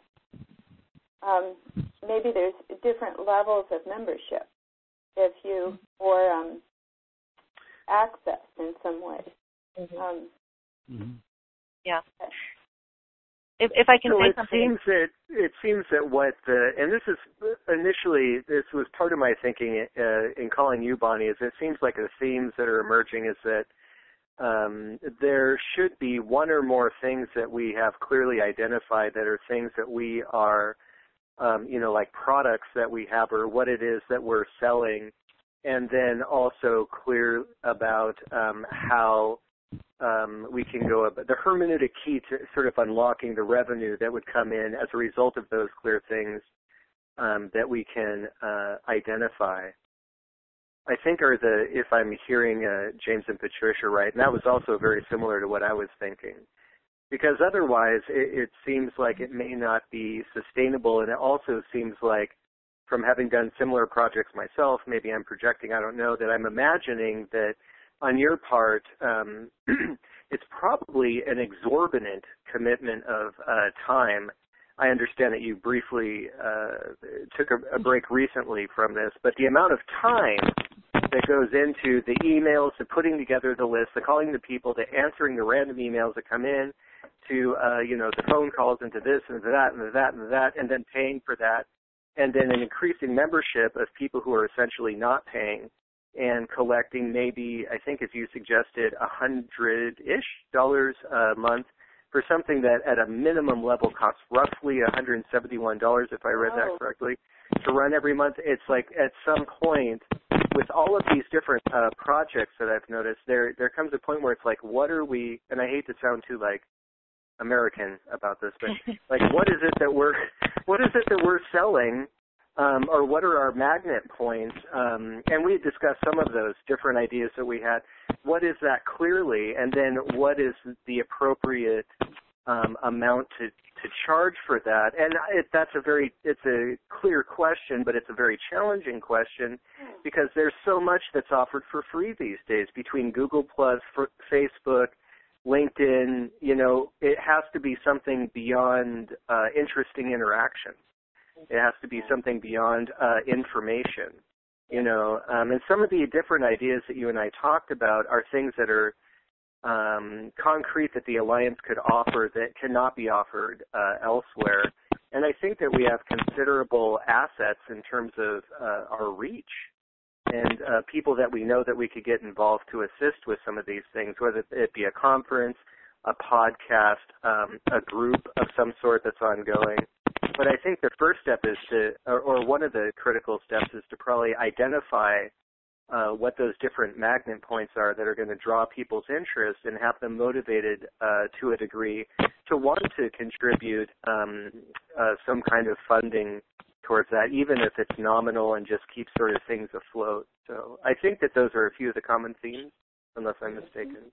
Speaker 3: Um, maybe there's different levels of membership, if you or um, access in some way.
Speaker 2: Mm-hmm.
Speaker 3: Um,
Speaker 5: Mm-hmm.
Speaker 2: Yeah. If if I can
Speaker 1: so
Speaker 2: say
Speaker 1: it
Speaker 2: something.
Speaker 1: seems that it seems that what the and this is initially this was part of my thinking uh, in calling you, Bonnie, is it seems like the themes that are emerging is that um, there should be one or more things that we have clearly identified that are things that we are, um, you know, like products that we have or what it is that we're selling, and then also clear about um, how Um, we can go up. The hermeneutic key to sort of unlocking the revenue that would come in as a result of those clear things um, that we can uh, identify, I think are the, if I'm hearing uh, James and Patricia right, and that was also very similar to what I was thinking. Because otherwise it, it seems like it may not be sustainable, and it also seems like from having done similar projects myself, maybe I'm projecting, I don't know, that I'm imagining that on your part, um, it's probably an exorbitant commitment of uh, time. I understand that you briefly uh, took a, a break recently from this, but the amount of time that goes into the emails, to putting together the list, the calling the people, to answering the random emails that come in, to uh, you know the phone calls into this and to that and to that and to that, and then paying for that, and then an increasing membership of people who are essentially not paying, and collecting maybe, I think as you suggested, a hundred-ish dollars a month for something that at a minimum level costs roughly one hundred seventy-one dollars, if I read
Speaker 3: oh.
Speaker 1: that correctly, to run every month. It's like at some point, with all of these different uh, projects that I've noticed, there there comes a point where it's like, what are we, and I hate to sound too like American about this, but like what is it that we're, what is it that we're selling? Um, or what are our magnet points? Um, and we had discussed some of those different ideas that we had. What is that clearly? And then what is the appropriate um, amount to, to charge for that? And it, that's a very, it's a clear question, but it's a very challenging question because there's so much that's offered for free these days between Google Plus, Facebook, LinkedIn. You know, it has to be something beyond uh, interesting interactions. It has to be something beyond uh, information, you know. Um, and some of the different ideas that you and I talked about are things that are um, concrete that the Alliance could offer that cannot be offered uh, elsewhere. And I think that we have considerable assets in terms of uh, our reach and uh, people that we know that we could get involved to assist with some of these things, whether it be a conference, a podcast, um, a group of some sort that's ongoing. But I think the first step is to, or, or one of the critical steps is to probably identify uh, what those different magnet points are that are going to draw people's interest and have them motivated uh, to a degree to want to contribute um, uh, some kind of funding towards that, even if it's nominal and just keep sort of things afloat. So I think that those are a few of the common themes, unless I'm mistaken.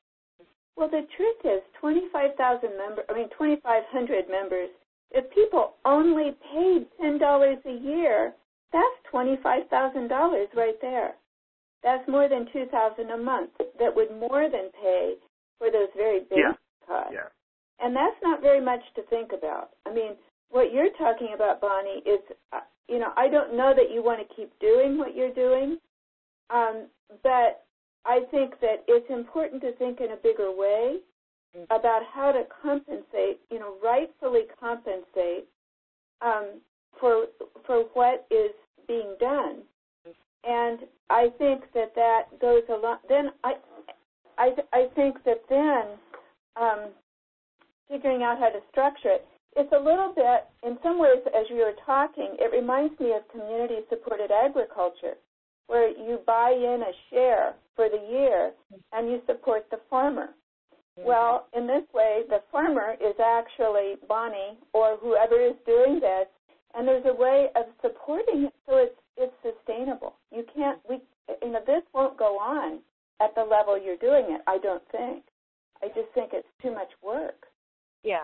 Speaker 3: Well, the truth is, twenty-five thousand members, I mean, twenty-five hundred members. If people only paid ten dollars a year, that's twenty-five thousand dollars right there. That's more than two thousand dollars a month. That would more than pay for those very big
Speaker 1: yeah.
Speaker 3: costs.
Speaker 1: Yeah.
Speaker 3: And that's not very much to think about. I mean, what you're talking about, Bonnie, is, uh, you know, I don't know that you want to keep doing what you're doing, um, but I think that it's important to think in a bigger way about how to compensate, you know, rightfully compensate um, for for what is being done. And I think that that goes a lot. Then I, I, I think that then um, figuring out how to structure it, it's a little bit, in some ways, as you were talking, it reminds me of community-supported agriculture, where you buy in a share for the year and you support the farmer. Mm-hmm. Well, in this way, the farmer is actually Bonnie or whoever is doing this, and there's a way of supporting it so it's it's sustainable. You can't, we, you know, this won't go on at the level you're doing it, I don't think. I just think it's too much work.
Speaker 2: Yeah.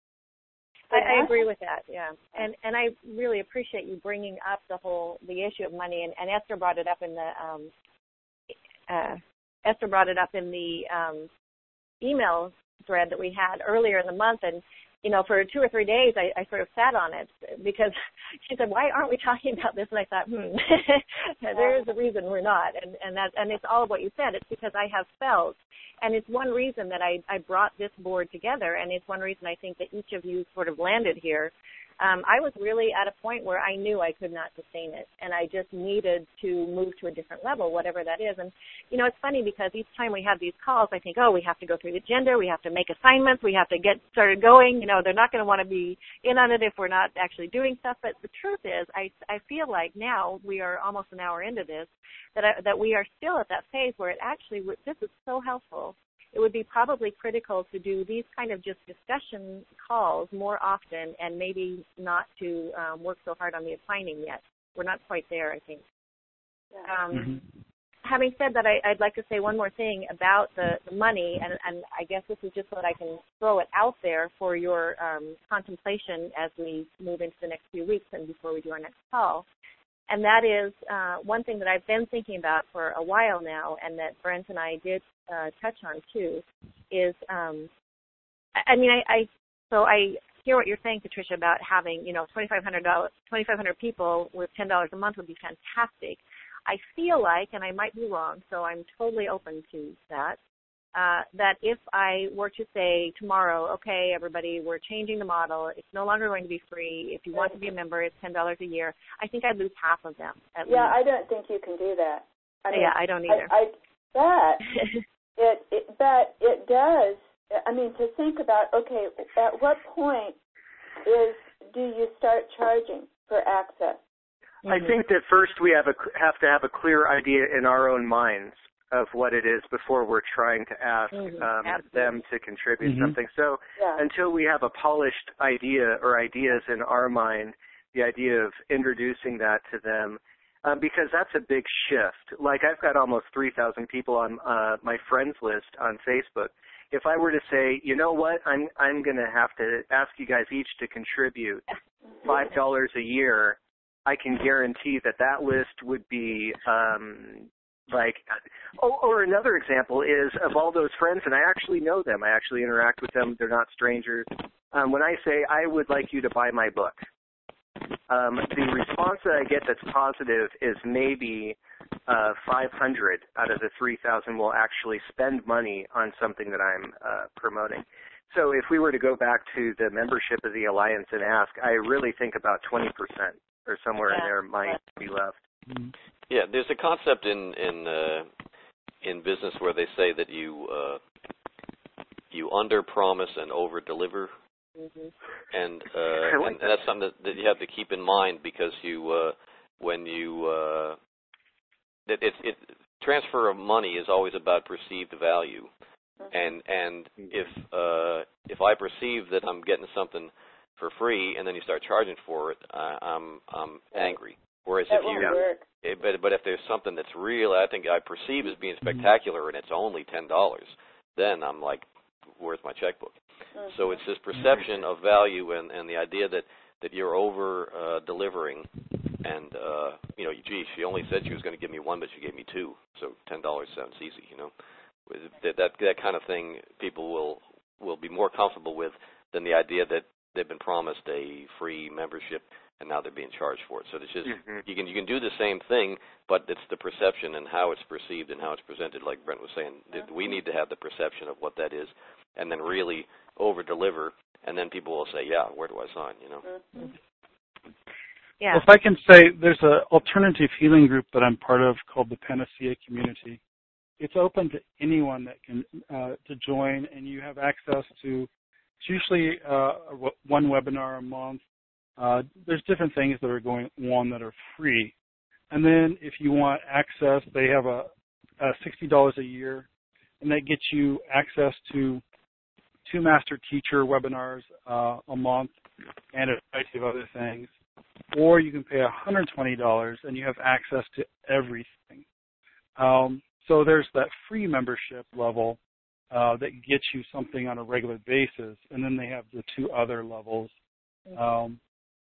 Speaker 2: I, I agree with that, yeah. And and I really appreciate you bringing up the whole, the issue of money, and, and Esther brought it up in the, um, uh, Esther brought it up in the um, email thread that we had earlier in the month, and you know, for two or three days, I, I sort of sat on it because she said, "Why aren't we talking about this?" And I thought, "Hmm, there is a reason we're not." And and that and it's all of what you said. It's because I have felt, and it's one reason that I I brought this board together, and it's one reason I think that each of you sort of landed here. Um, I was really at a point where I knew I could not sustain it, and I just needed to move to a different level, whatever that is. And, you know, it's funny because each time we have these calls, I think, oh, we have to go through the agenda, we have to make assignments, we have to get started going. You know, they're not going to want to be in on it if we're not actually doing stuff. But the truth is, I, I feel like now we are almost an hour into this, that I, that we are still at that phase where it actually, this is so helpful. It would be probably critical to do these kind of just discussion calls more often and maybe not to um, work so hard on the assigning yet. We're not quite there, I think. Um, mm-hmm. Having said that, I, I'd like to say one more thing about the, the money, and, and I guess this is just so that I can throw it out there for your um, contemplation as we move into the next few weeks and before we do our next call. And that is uh, one thing that I've been thinking about for a while now, and that Brent and I did uh, touch on too, is, um, I, I mean, I, I so I hear what you're saying, Patricia, about having, you know, twenty-five hundred dollars, twenty-five hundred people with ten dollars a month would be fantastic. I feel like, and I might be wrong, so I'm totally open to that, uh, that if I were to say tomorrow, okay, everybody, we're changing the model. It's no longer going to be free. If you want to be a member, it's ten dollars a year. I think I'd lose half of them at
Speaker 3: yeah,
Speaker 2: least.
Speaker 3: I don't think you can do that. I mean,
Speaker 2: yeah, I don't either.
Speaker 3: I, I, but, it, it, but it does, I mean, to think about, okay, at what point is do you start charging for access?
Speaker 1: I think that first we have a, have to have a clear idea in our own minds of what it is before we're trying to ask
Speaker 2: mm-hmm.
Speaker 1: um, them to contribute
Speaker 5: mm-hmm.
Speaker 1: something. So
Speaker 3: yeah.
Speaker 1: until we have a polished idea or ideas in our mind, the idea of introducing that to them, um, because that's a big shift. Like I've got almost three thousand people on uh, my friends list on Facebook. If I were to say, you know what, I'm I'm going to have to ask you guys each to contribute five dollars a year, I can guarantee that that list would be um, like, oh, or another example is of all those friends, and I actually know them, I actually interact with them, they're not strangers. Um, when I say, I would like you to buy my book, um, the response that I get that's positive is maybe uh, five hundred out of the three thousand will actually spend money on something that I'm uh, promoting. So if we were to go back to the membership of the Alliance and ask, I really think about twenty percent or somewhere yeah. in there might be left.
Speaker 4: Yeah, there's a concept in in uh, in business where they say that you uh, you under promise and over deliver, mm-hmm. and, uh, like and that. that's something that, that you have to keep in mind because you uh, when you uh, it, it, it transfer of money is always about perceived value, mm-hmm. and and if uh, if I perceive that I'm getting something for free and then you start charging for it, uh, I'm I'm angry. Whereas
Speaker 3: that
Speaker 4: if you, it, but but if there's something that's real, I think I perceive as being spectacular, and it's only ten dollars, then I'm like, where's my checkbook? Mm-hmm. So it's this perception of value and, and the idea that, that you're over uh, delivering, and uh, you know, gee, she only said she was going to give me one, but she gave me two, so ten dollars sounds easy, you know. That that that kind of thing, people will will be more comfortable with than the idea that they've been promised a free membership and now they're being charged for it. So it's just mm-hmm. you can you can do the same thing, but it's the perception and how it's perceived and how it's presented. Like Brent was saying, mm-hmm. we need to have the perception of what that is, and then really over deliver, and then people will say, "Yeah, where do I sign?" You know.
Speaker 3: Mm-hmm.
Speaker 2: Yeah.
Speaker 5: Well, if I can say, there's an alternative healing group that I'm part of called the Panacea Community. It's open to anyone that can uh, to join, and you have access to. It's usually uh, one webinar a month. Uh, there's different things that are going on that are free, and then if you want access, they have a, a sixty dollars a year, and that gets you access to two master teacher webinars uh, a month and a variety of other things. Or you can pay one hundred twenty dollars and you have access to everything. Um, so there's that free membership level uh, that gets you something on a regular basis, and then they have the two other levels. Um,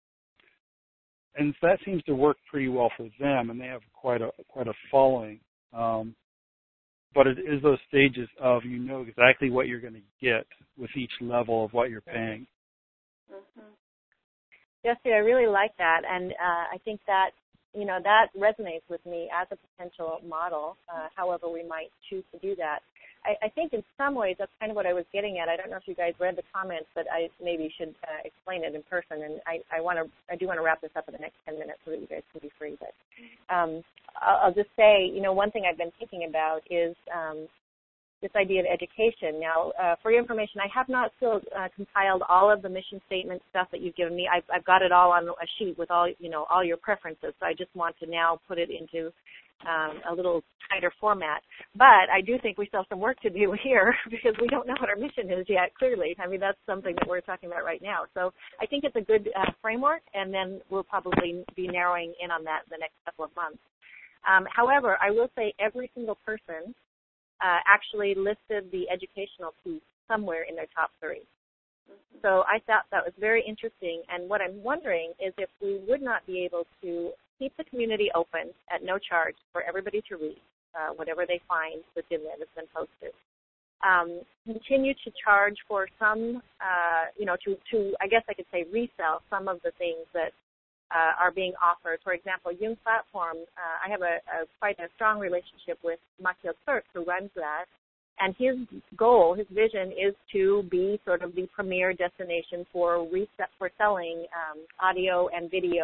Speaker 5: and that seems to work pretty well for them, and they have quite a quite a following. Um, but it is those stages of you know exactly what you're going to get with each level of what you're paying.
Speaker 2: Mm-hmm. Jesse, I really like that, and uh, I think that, you know, that resonates with me as a potential model, uh, however we might choose to do that. I, I think in some ways that's kind of what I was getting at. I don't know if you guys read the comments, but I maybe should uh, explain it in person, and I, I want to, I do want to wrap this up in the next ten minutes so that you guys can be free. But um, I'll, I'll just say, you know, one thing I've been thinking about is um, this idea of education. Now, uh, for your information, I have not still uh, compiled all of the mission statement stuff that you've given me. I've, I've got it all on a sheet with all, you know, all your preferences. So I just want to now put it into um, a little tighter format. But I do think we still have some work to do here because we don't know what our mission is yet, clearly. I mean, that's something that we're talking about right now. So I think it's a good uh, framework, and then we'll probably be narrowing in on that in the next couple of months. Um, however, I will say every single person Uh, actually listed the educational piece somewhere in their top three. Mm-hmm. So I thought that was very interesting, and what I'm wondering is if we would not be able to keep the community open at no charge for everybody to read, uh, whatever they find within there that's been posted. Um, continue to charge for some, uh, you know, to, to, I guess I could say resell some of the things that Uh, are being offered. For example, Jung Platform, uh, I have a, a quite a strong relationship with Machiel Kirk, who runs that, and his goal, his vision is to be sort of the premier destination for reset, for selling um, audio and video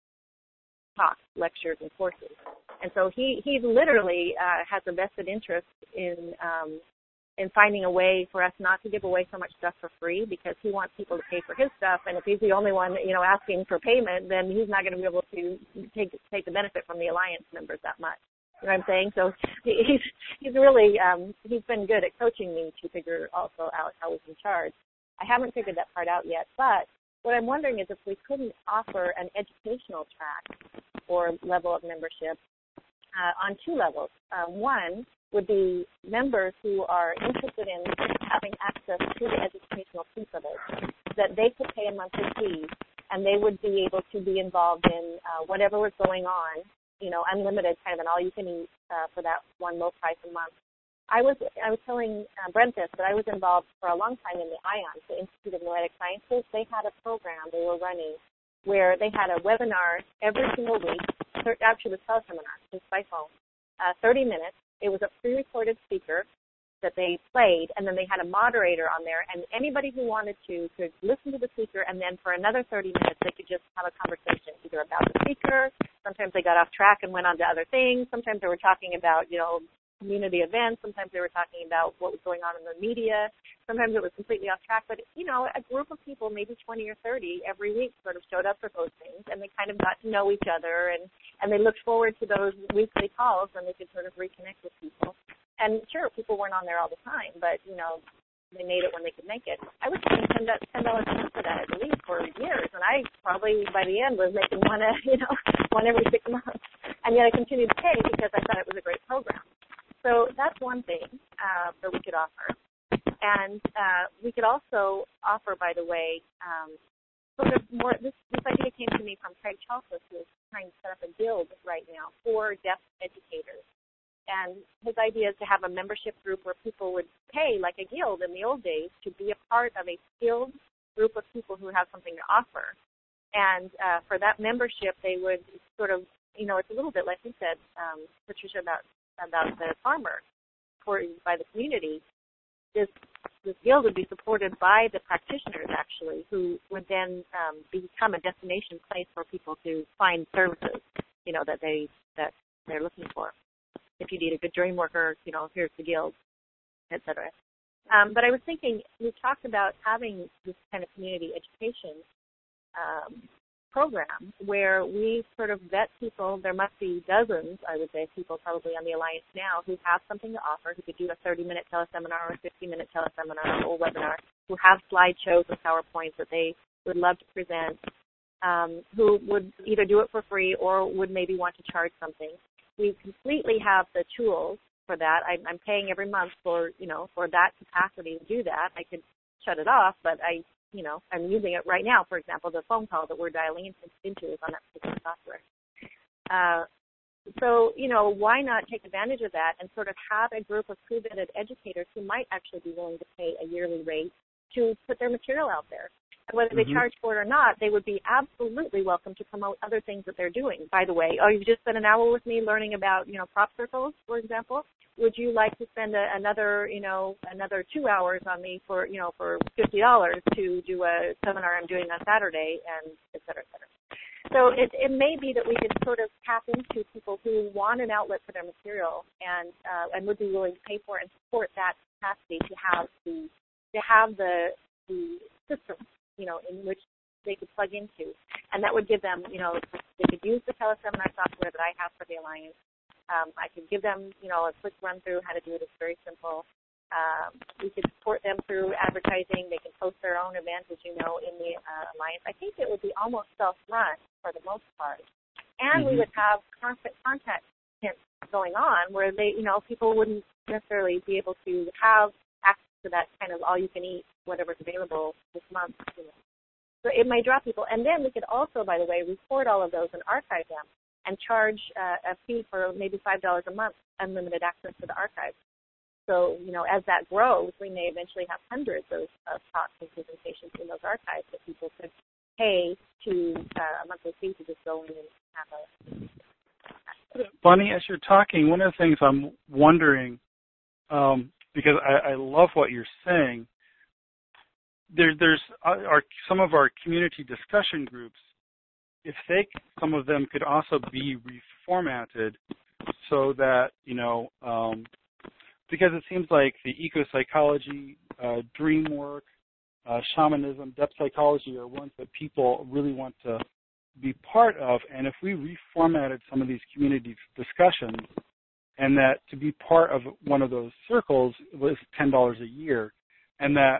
Speaker 2: talks, lectures, and courses. And so he, he literally uh, has a vested interest in um, in finding a way for us not to give away so much stuff for free, because he wants people to pay for his stuff, and if he's the only one, you know, asking for payment, then he's not going to be able to take take the benefit from the Alliance members that much. You know what I'm saying? So he's he's really um, he's been good at coaching me to figure also out how we can charge. I haven't figured that part out yet, but what I'm wondering is if we couldn't offer an educational track or level of membership uh, on two levels. Uh, one would be members who are interested in having access to the educational piece of it, that they could pay a monthly fee and they would be able to be involved in uh, whatever was going on, you know, unlimited, kind of an all-you-can-eat uh, for that one low price a month. I was I was telling uh, Brent this, but I was involved for a long time in the IONS, the Institute of Noetic Sciences. They had a program they were running where they had a webinar every single week, actually it was teleseminar, just by phone, uh, thirty minutes. It was a pre-recorded speaker that they played, and then they had a moderator on there, and anybody who wanted to could listen to the speaker, and then for another thirty minutes they could just have a conversation either about the speaker. Sometimes they got off track and went on to other things. Sometimes they were talking about, you know, community events. Sometimes they were talking about what was going on in the media. Sometimes it was completely off track. But, you know, a group of people, maybe twenty or thirty, every week sort of showed up for those things, and they kind of got to know each other, and, and they looked forward to those weekly calls when they could sort of reconnect with people. And, sure, people weren't on there all the time, but, you know, they made it when they could make it. I was paying ten dollars a month for that, I believe, for years, and I probably, by the end, was making one, a, you know, one every six months. And yet I continued to pay because I thought it was a great program. So that's one thing uh, that we could offer. And uh, we could also offer, by the way, um, sort of more, this, this idea came to me from Craig Chalfus, who is trying to set up a guild right now for deaf educators. And his idea is to have a membership group where people would pay, like a guild in the old days, to be a part of a skilled group of people who have something to offer. And uh, for that membership, they would sort of, you know, it's a little bit like you said, um, Patricia, about about the farmer for by the community. This this guild would be supported by the practitioners, actually, who would then um, become a destination place for people to find services, you know, that they that they're looking for. If you need a good dream worker, you know, here's the guild, et cetera. Um, but I was thinking, we talked about having this kind of community education um, program where we sort of vet people. There must be dozens, I would say, people probably on the Alliance now who have something to offer, who could do a thirty-minute teleseminar or a fifty-minute teleseminar or webinar, who have slideshows and PowerPoints that they would love to present, um, who would either do it for free or would maybe want to charge something. We completely have the tools for that. I'm, I'm paying every month for, you know, for that capacity to do that. I could shut it off, but I, you know, I'm using it right now. For example, the phone call that we're dialing into is on that particular software. Uh, so, you know, why not take advantage of that and sort of have a group of pre-vetted educators who might actually be willing to pay a yearly rate to put their material out there. And whether
Speaker 5: mm-hmm.
Speaker 2: they charge for it or not, they would be absolutely welcome to promote other things that they're doing. By the way, oh, you've just spent an hour with me learning about, you know, prop circles, for example. Would you like to spend a, another, you know, another two hours on me for, you know, for fifty dollars to do a seminar I'm doing on Saturday, and et cetera, et cetera. So it, it may be that we could sort of tap into people who want an outlet for their material and uh, and would be willing to pay for it and support that capacity to have the to have the the system, you know, in which they could plug into, and that would give them, you know, they could use the teleseminar software that I have for the Alliance. Um, I could give them, you know, a quick run through how to do it. It's very simple. Um, we could support them through advertising. They can post their own events, as you know, in the uh, Alliance. I think it would be almost self-run for the most part. And mm-hmm. we would have constant contact going on where they, you know, people wouldn't necessarily be able to have access to that kind of all-you-can-eat, whatever's available this month. You know. So it may draw people. And then we could also, by the way, record all of those and archive them and charge uh, a fee for maybe five dollars a month, unlimited access to the archive. So, you know, as that grows, we may eventually have hundreds of, of talks and presentations in those archives that people could pay to uh, a monthly fee to just go in and have a...
Speaker 5: Bonnie, as you're talking, one of the things I'm wondering, um, because I, I love what you're saying, there, there's our, some of our community discussion groups, if they, some of them could also be reformatted so that, you know, um, because it seems like the eco-psychology, uh, dream work, uh, shamanism, depth psychology are ones that people really want to be part of. And if we reformatted some of these community discussions and that to be part of one of those circles was ten dollars a year, and that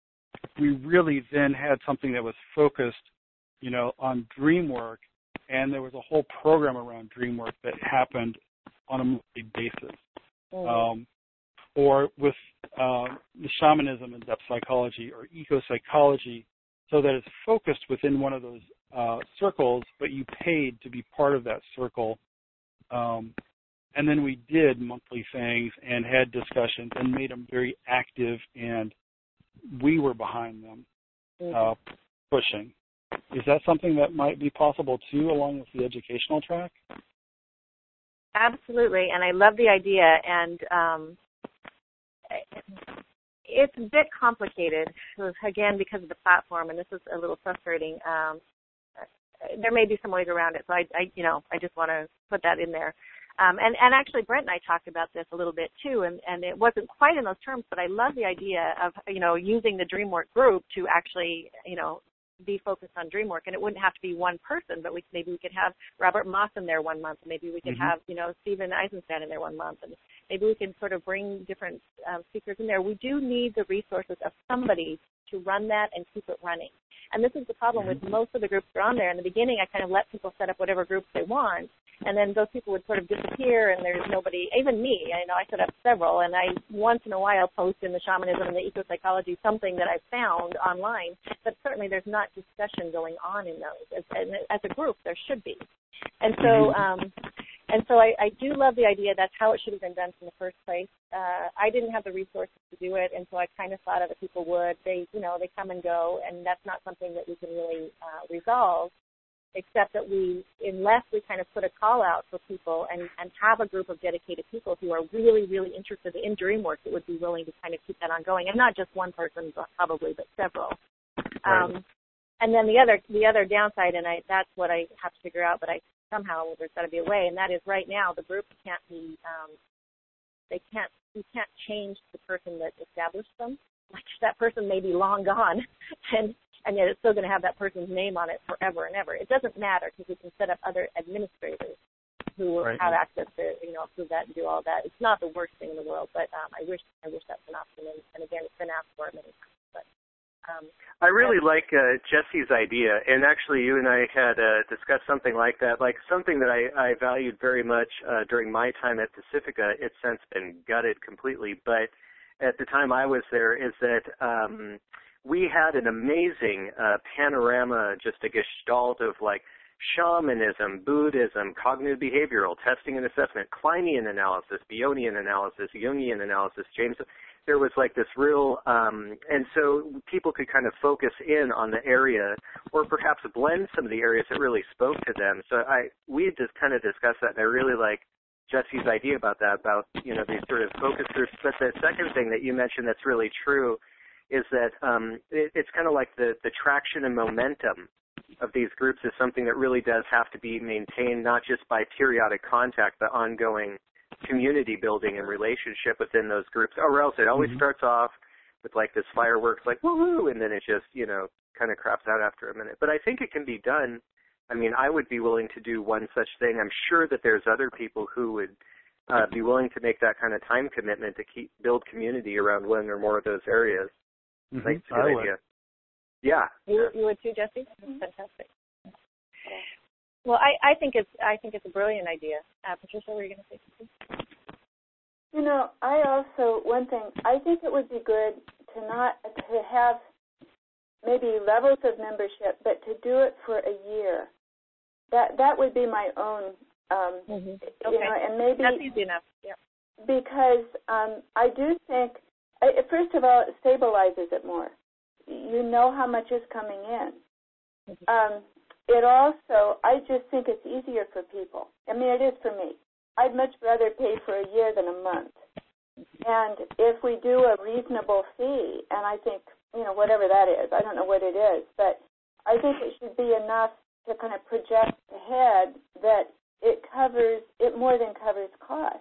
Speaker 5: we really then had something that was focused, you know, on dream work, and there was a whole program around dream work that happened on a monthly basis. Mm-hmm. Um, or with uh, the shamanism and depth psychology or eco-psychology, so that it's focused within one of those uh, circles, but you paid to be part of that circle. Um, and then we did monthly things and had discussions and made them very active, and we were behind them, mm-hmm. uh, pushing. Is that something that might be possible, too, along with the educational track?
Speaker 2: Absolutely, and I love the idea, and um, it's a bit complicated, again, because of the platform, and this is a little frustrating. Um, there may be some ways around it, so I, I you know, I just want to put that in there. Um, and, and actually, Brent and I talked about this a little bit, too, and, and it wasn't quite in those terms, but I love the idea of, you know, using the DreamWork group to actually, you know, be focused on DreamWork, and it wouldn't have to be one person, but we maybe we could have Robert Moss in there one month, maybe we could mm-hmm. have, you know, Stephen Eisenstadt in there one month, and maybe we can sort of bring different um, speakers in there. We do need the resources of somebody to run that and keep it running. And this is the problem mm-hmm. with most of the groups that are on there. In the beginning, I kind of let people set up whatever groups they want, and then those people would sort of disappear, and there's nobody, even me, I know I set up several, and I once in a while post in the shamanism and the eco-psychology something that I've found online, but certainly there's not discussion going on in those. As, as a group, there should be. And so um, and so I, I do love the idea that's how it should have been done from the first place. Uh, I didn't have the resources to do it, and so I kind of thought other people would. They, you know, they come and go, and that's not something that we can really uh, resolve. except that we, unless we kind of put a call out for people and, and have a group of dedicated people who are really, really interested in DreamWorks, that would be willing to kind of keep that ongoing, and not just one person, but probably, but several.
Speaker 5: Right.
Speaker 2: Um, and then the other, the other downside, and I, that's what I have to figure out, but I somehow there's got to be a way, and that is right now the group can't be, um, they can't, you can't change the person that established them. Like that person may be long gone, and and yet it's still going to have that person's name on it forever and ever. It doesn't matter because we can set up other administrators who will
Speaker 5: right.
Speaker 2: have access to, you know, approve that and do all that. It's not the worst thing in the world, but um, I wish I wish that's an option. And, and again, it's been asked for many times. But um,
Speaker 1: I really like uh, Jesse's idea, and actually you and I had uh, discussed something like that, like something that I, I valued very much uh, during my time at Pacifica. It's since been gutted completely, but at the time I was there, is that um, we had an amazing uh, panorama, just a gestalt of like shamanism, Buddhism, cognitive behavioral, testing and assessment, Kleinian analysis, Bionian analysis, Jungian analysis, James. There was like this real, um, and so people could kind of focus in on the area or perhaps blend some of the areas that really spoke to them. So I, we had just kind of discussed that, and I really like Jesse's idea about that, about, you know, these sort of focus groups. But the second thing that you mentioned that's really true is that um, it, it's kind of like the, the traction and momentum of these groups is something that really does have to be maintained, not just by periodic contact, but ongoing community building and relationship within those groups, or else it always mm-hmm. starts off with like this fireworks, like woohoo, and then it just, you know, kind of craps out after a minute. But I think it can be done. I mean, I would be willing to do one such thing. I'm sure that there's other people who would uh, be willing to make that kind of time commitment to keep build community around one or more of those areas.
Speaker 5: Mm-hmm.
Speaker 1: I think it's a good
Speaker 5: I
Speaker 1: idea.
Speaker 5: Would.
Speaker 2: Yeah. You, you would too, Jesse? Mm-hmm. Fantastic. Well, I, I think it's I think it's a brilliant idea. Uh, Patricia, were you going to say something?
Speaker 3: You know, I also one thing I think it would be good to not to have maybe levels of membership, but to do it for a year. That that would be my own, um,
Speaker 2: mm-hmm. okay.
Speaker 3: you know, and maybe
Speaker 2: that's easy enough. Yeah.
Speaker 3: Because um, I do think, first of all, it stabilizes it more. You know how much is coming in. Mm-hmm. Um, it also, I just think it's easier for people. I mean, it is for me. I'd much rather pay for a year than a month. And if we do a reasonable fee, and I think, you know, whatever that is, I don't know what it is, but I think it should be enough to kind of project ahead that it covers, it more than covers costs.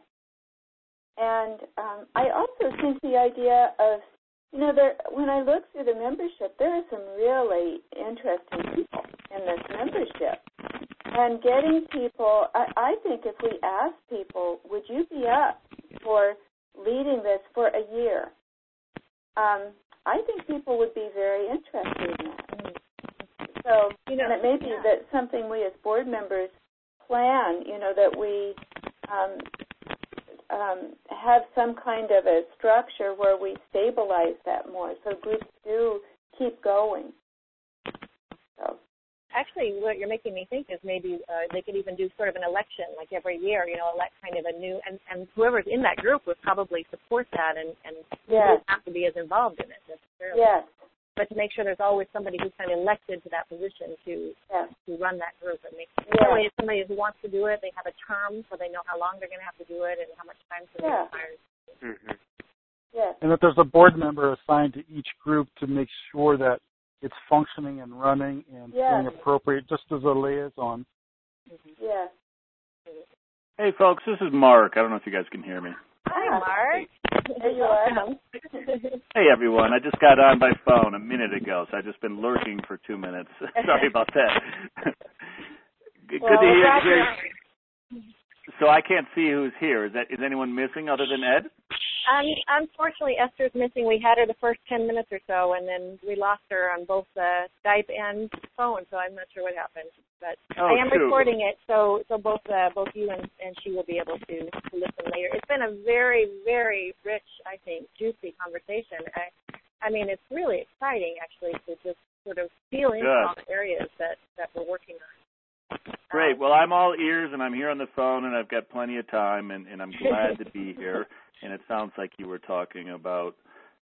Speaker 3: And um, I also think the idea of, you know, there, when I look through the membership, there are some really interesting people in this membership. And getting people, I, I think if we ask people, would you be up for leading this for a year? Um, I think people would be very interested in that. So, you know, and it may be
Speaker 2: yeah.
Speaker 3: that something we as board members plan, you know, that we um, um, have some kind of a structure where we stabilize that more so groups do keep going. So.
Speaker 2: Actually, what you're making me think is maybe uh, they could even do sort of an election, like every year, you know, elect kind of a new, and, and whoever's in that group would probably support that and, and
Speaker 3: yes.
Speaker 2: don't have to be as involved in it necessarily.
Speaker 3: Yes.
Speaker 2: But to make sure there's always somebody who's kind of elected to that position to
Speaker 3: yes.
Speaker 2: to run that group and make
Speaker 3: yes.
Speaker 2: that way if somebody who wants to do it, they have a term so they know how long they're going to have to do it and how much time to
Speaker 3: yeah.
Speaker 2: require.
Speaker 1: Mm-hmm.
Speaker 3: Yes.
Speaker 5: And that there's a board member assigned to each group to make sure that it's functioning and running and
Speaker 3: yes.
Speaker 5: being appropriate, just as a liaison.
Speaker 3: Mm-hmm. Yes.
Speaker 6: Hey, folks, this is Mark. I don't know if you guys can hear me.
Speaker 2: Hi, Mark.
Speaker 3: There you are.
Speaker 6: Hey, everyone. I just got on by phone a minute ago, so I've just been lurking for two minutes. Sorry about that. Good
Speaker 2: well,
Speaker 6: to hear, hear. So I can't see who's here. Is that is anyone missing other than Ed?
Speaker 2: Um, unfortunately, Esther's missing. We had her the first ten minutes or so, and then we lost her on both uh, Skype and phone, so I'm not sure what happened. But
Speaker 6: oh,
Speaker 2: I am
Speaker 6: shoot.
Speaker 2: recording it, so so both uh, both you and, and she will be able to, to listen later. It's been a very, very rich, I think, juicy conversation. I, I mean, it's really exciting, actually, to just sort of feel into all the areas that, that we're working on.
Speaker 6: Great. Well, I'm all ears, and I'm here on the phone, and I've got plenty of time, and, and I'm glad to be here. And it sounds like you were talking about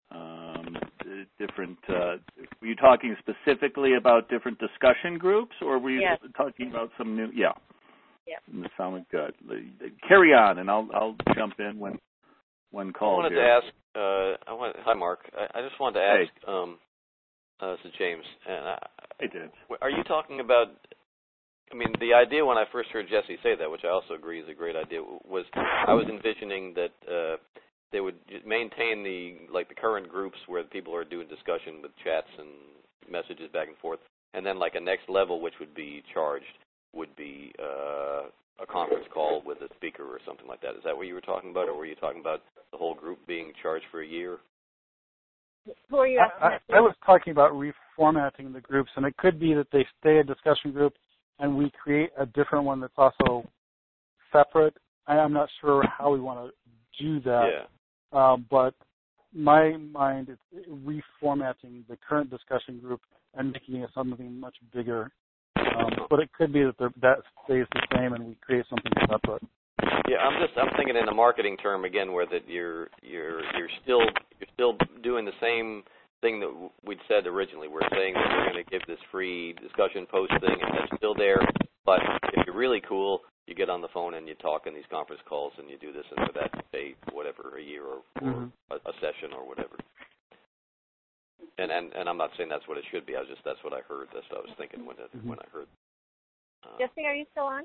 Speaker 6: Um, different. Uh, were you talking specifically about different discussion groups, or were you
Speaker 2: yes.
Speaker 6: talking about some new? Yeah.
Speaker 2: Yeah.
Speaker 6: It sounded good. Carry on, and I'll I'll jump in when when called.
Speaker 4: I wanted
Speaker 6: here.
Speaker 4: to ask. Uh, I want. Hi, Mark. I, I just wanted to ask.
Speaker 6: Hey.
Speaker 4: Um, uh, this is James. And I,
Speaker 6: I did.
Speaker 4: Are you talking about? I mean, the idea when I first heard Jesse say that, which I also agree is a great idea, was I was envisioning that uh, they would maintain the like the current groups where people are doing discussion with chats and messages back and forth, and then like a next level, which would be charged, would be uh, a conference call with a speaker or something like that. Is that what you were talking about, or were you talking about the whole group being charged for a year?
Speaker 2: Who are you?
Speaker 5: I, I, I was talking about reformatting the groups, and it could be that they stay a discussion group and we create a different one that's also separate. I, I'm not sure how we want to do that,
Speaker 4: Yeah.
Speaker 5: um, but my mind is reformatting the current discussion group and making it something much bigger. Um, but it could be that the, that stays the same and we create something separate.
Speaker 4: Yeah, I'm just I'm thinking in a marketing term again, where that you're you're you're still you're still doing the same thing that we'd said originally. We're saying that we're going to give this free discussion post thing, and that's still there. But if you're really cool, you get on the phone and you talk in these conference calls, and you do this, and for that you pay whatever a year or, or
Speaker 5: mm-hmm.
Speaker 4: a, a session or whatever. And, and and I'm not saying that's what it should be. I was just that's what I heard. That's what I was thinking when it,
Speaker 5: mm-hmm.
Speaker 4: when I heard. Uh,
Speaker 2: Jesse, are you still on?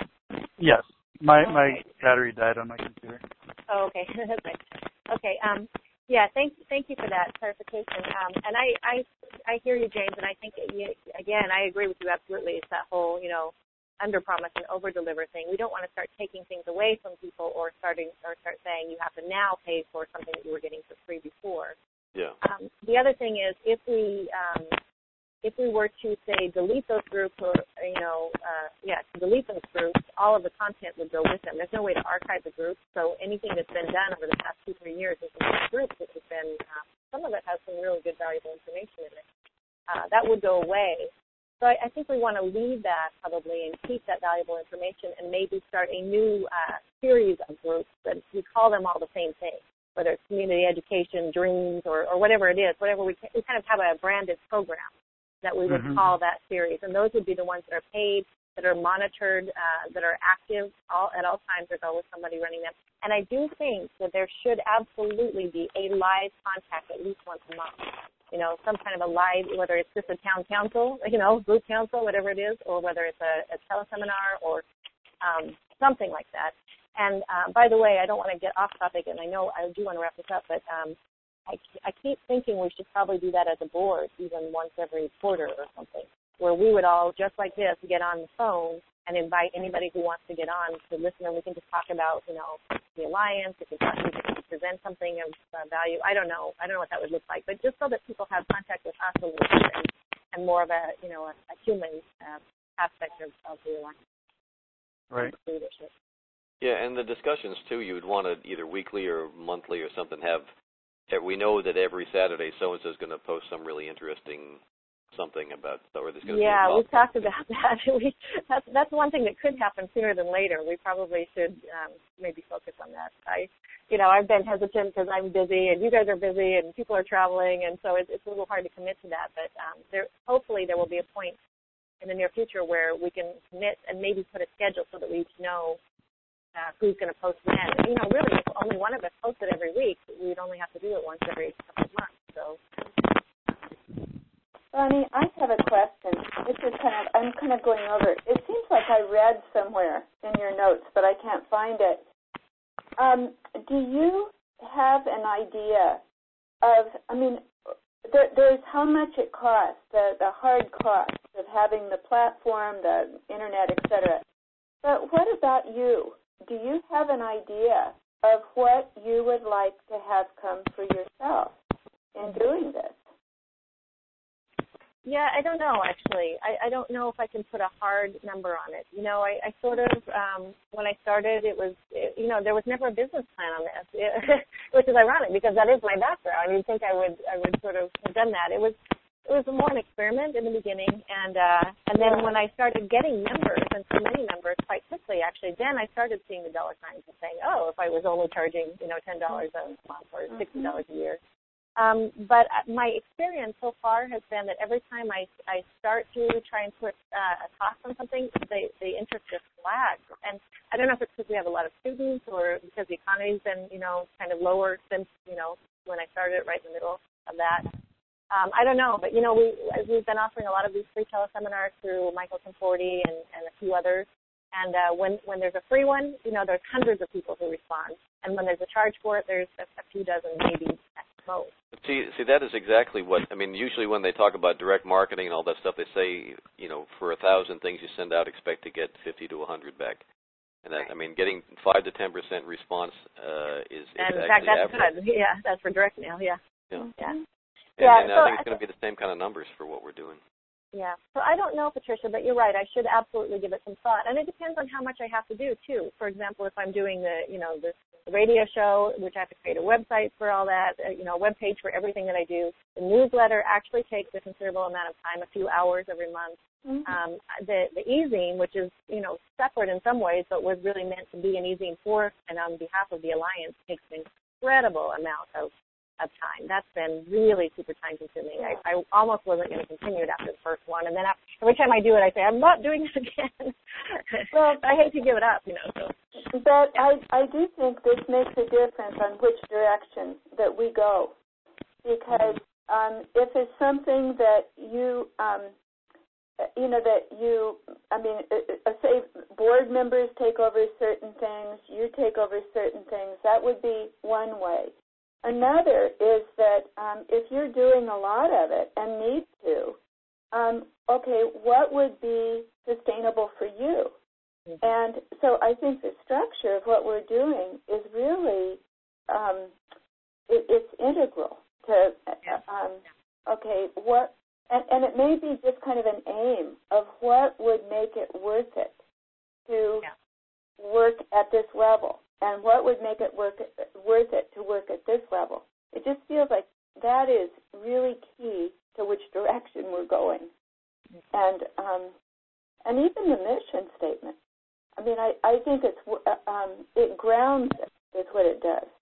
Speaker 5: Yes. My
Speaker 2: oh,
Speaker 5: my
Speaker 2: okay.
Speaker 5: battery died on my computer.
Speaker 2: Oh, okay. That's right. Okay. Um, yeah. Thank thank you for that clarification. Um, and I, I I hear you, James. And I think you, again, I agree with you absolutely. It's that whole you know under promise and over deliver thing. We don't want to start taking things away from people or starting or start saying you have to now pay for something that you were getting for free before.
Speaker 4: Yeah.
Speaker 2: Um, the other thing is if we um, if we were to say delete those groups or you know uh, yeah to delete those groups, all of the content would go with them. There's no way to archive the groups, so anything that's been done over the past two three years in these groups, which has been um, some of it has some really good valuable information in it, uh, that would go away. So I, I think we want to leave that probably and keep that valuable information and maybe start a new uh, series of groups that we call them all the same thing. Whether it's community education, dreams, or, or whatever it is, whatever we, we kind of have a branded program that we would mm-hmm. call that series. And those would be the ones that are paid, that are monitored, uh, that are active all, at all times. There's always somebody running them. And I do think that there should absolutely be a live contact at least once a month. You know, some kind of a live, whether it's just a town council, you know, group council, whatever it is, or whether it's a, a teleseminar or um, something like that. And uh, by the way, I don't want to get off topic, and I know I do want to wrap this up, but um, I, I keep thinking we should probably do that as a board, even once every quarter or something, where we would all, just like this, get on the phone and invite anybody who wants to get on to listen, and we can just talk about, you know, the alliance, if we can, we can present something of uh, value. I don't know. I don't know what that would look like, but just so that people have contact with us a little bit and, and more of a, you know, a, a human uh, aspect of, of the alliance.
Speaker 5: Right.
Speaker 2: Leadership.
Speaker 4: Yeah, and the discussions, too, you would want to either weekly or monthly or something have, we know that every Saturday so-and-so is going to post some really interesting something about, or there's going to
Speaker 2: yeah,
Speaker 4: be a
Speaker 2: we've talked about that. we, that's, that's one thing that could happen sooner than later. We probably should um, maybe focus on that. I, you know, I've been hesitant because I'm busy and you guys are busy and people are traveling, and so it's, it's a little hard to commit to that. But um, there, hopefully there will be a point in the near future where we can commit and maybe put a schedule so that we each know Uh, who's going to post when. You know, really, if only one of us posted every week, we'd only have to do it once every couple of months. So,
Speaker 3: Bonnie, I have a question. This is kind of, I'm kind of going over. It seems like I read somewhere in your notes, but I can't find it. Um, do you have an idea of, I mean, there, there's how much it costs, the, the hard costs of having the platform, the internet, et cetera. But what about you? Do you have an idea of what you would like to have come for yourself in doing this?
Speaker 2: Yeah, I don't know, actually. I, I don't know if I can put a hard number on it. You know, I, I sort of, um, when I started, it was, it, you know, there was never a business plan on this, it, which is ironic because that is my background. You'd think I would, I would sort of have done that. It was, it was more an experiment in the beginning, and uh, and then when I started getting members, and so many members quite quickly, actually, then I started seeing the dollar signs and saying, oh, if I was only charging, you know, ten dollars a month or sixty dollars a year. Um, but my experience so far has been that every time I, I start to try and put uh, a cost on something, the, the interest just flags. And I don't know if it's because we have a lot of students or because the economy's been, you know, kind of lower since, you know, when I started right in the middle of that. Um, I don't know, but, you know, we, we've been offering a lot of these free teleseminars through Michael Conforti and, and a few others. And uh, when, when there's a free one, you know, there's hundreds of people who respond. And when there's a charge for it, there's a, a few dozen maybe at most.
Speaker 4: See, see, that is exactly what, I mean, usually when they talk about direct marketing and all that stuff, they say, you know, for a thousand things you send out, expect to get fifty to a hundred back. And that, I mean, getting five to ten percent response uh, is, is
Speaker 2: and in
Speaker 4: actually
Speaker 2: fact, that's
Speaker 4: average.
Speaker 2: good. Yeah, that's for direct mail, yeah.
Speaker 4: Yeah.
Speaker 2: Yeah.
Speaker 4: And,
Speaker 2: yeah,
Speaker 4: and
Speaker 2: so
Speaker 4: I think it's going to be the same kind of numbers for what we're doing.
Speaker 2: Yeah. So I don't know, Patricia, but you're right. I should absolutely give it some thought. And it depends on how much I have to do, too. For example, if I'm doing the, you know, the radio show, which I have to create a website for all that, uh, you know, a web page for everything that I do. The newsletter actually takes a considerable amount of time, a few hours every month. Mm-hmm. Um, the, the e-zine, which is, you know, separate in some ways, but was really meant to be an e-zine for and on behalf of the Alliance, takes an incredible amount of of time. That's been really super time consuming. I, I almost wasn't going to continue it after the first one, and then after, every time I do it, I say, I'm not doing this again. Well, I hate to give it up, you know. So.
Speaker 3: But I, I do think this makes a difference on which direction that we go, because um, if it's something that you, um, you know, that you, I mean, uh, say board members take over certain things, you take over certain things, that would be one way. Another is that um, if you're doing a lot of it and need to, um, okay, what would be sustainable for you? Mm-hmm. And so I think the structure of what we're doing is really, um, it, it's integral to, um, okay, what, and, and it may be just kind of an aim of what would make it worth it to yeah. work at this level. And what would make it work, worth it to work at this level? It just feels like that is really key to which direction we're going. And um, and even the mission statement. I mean, I, I think it's um, it grounds it, is what it does.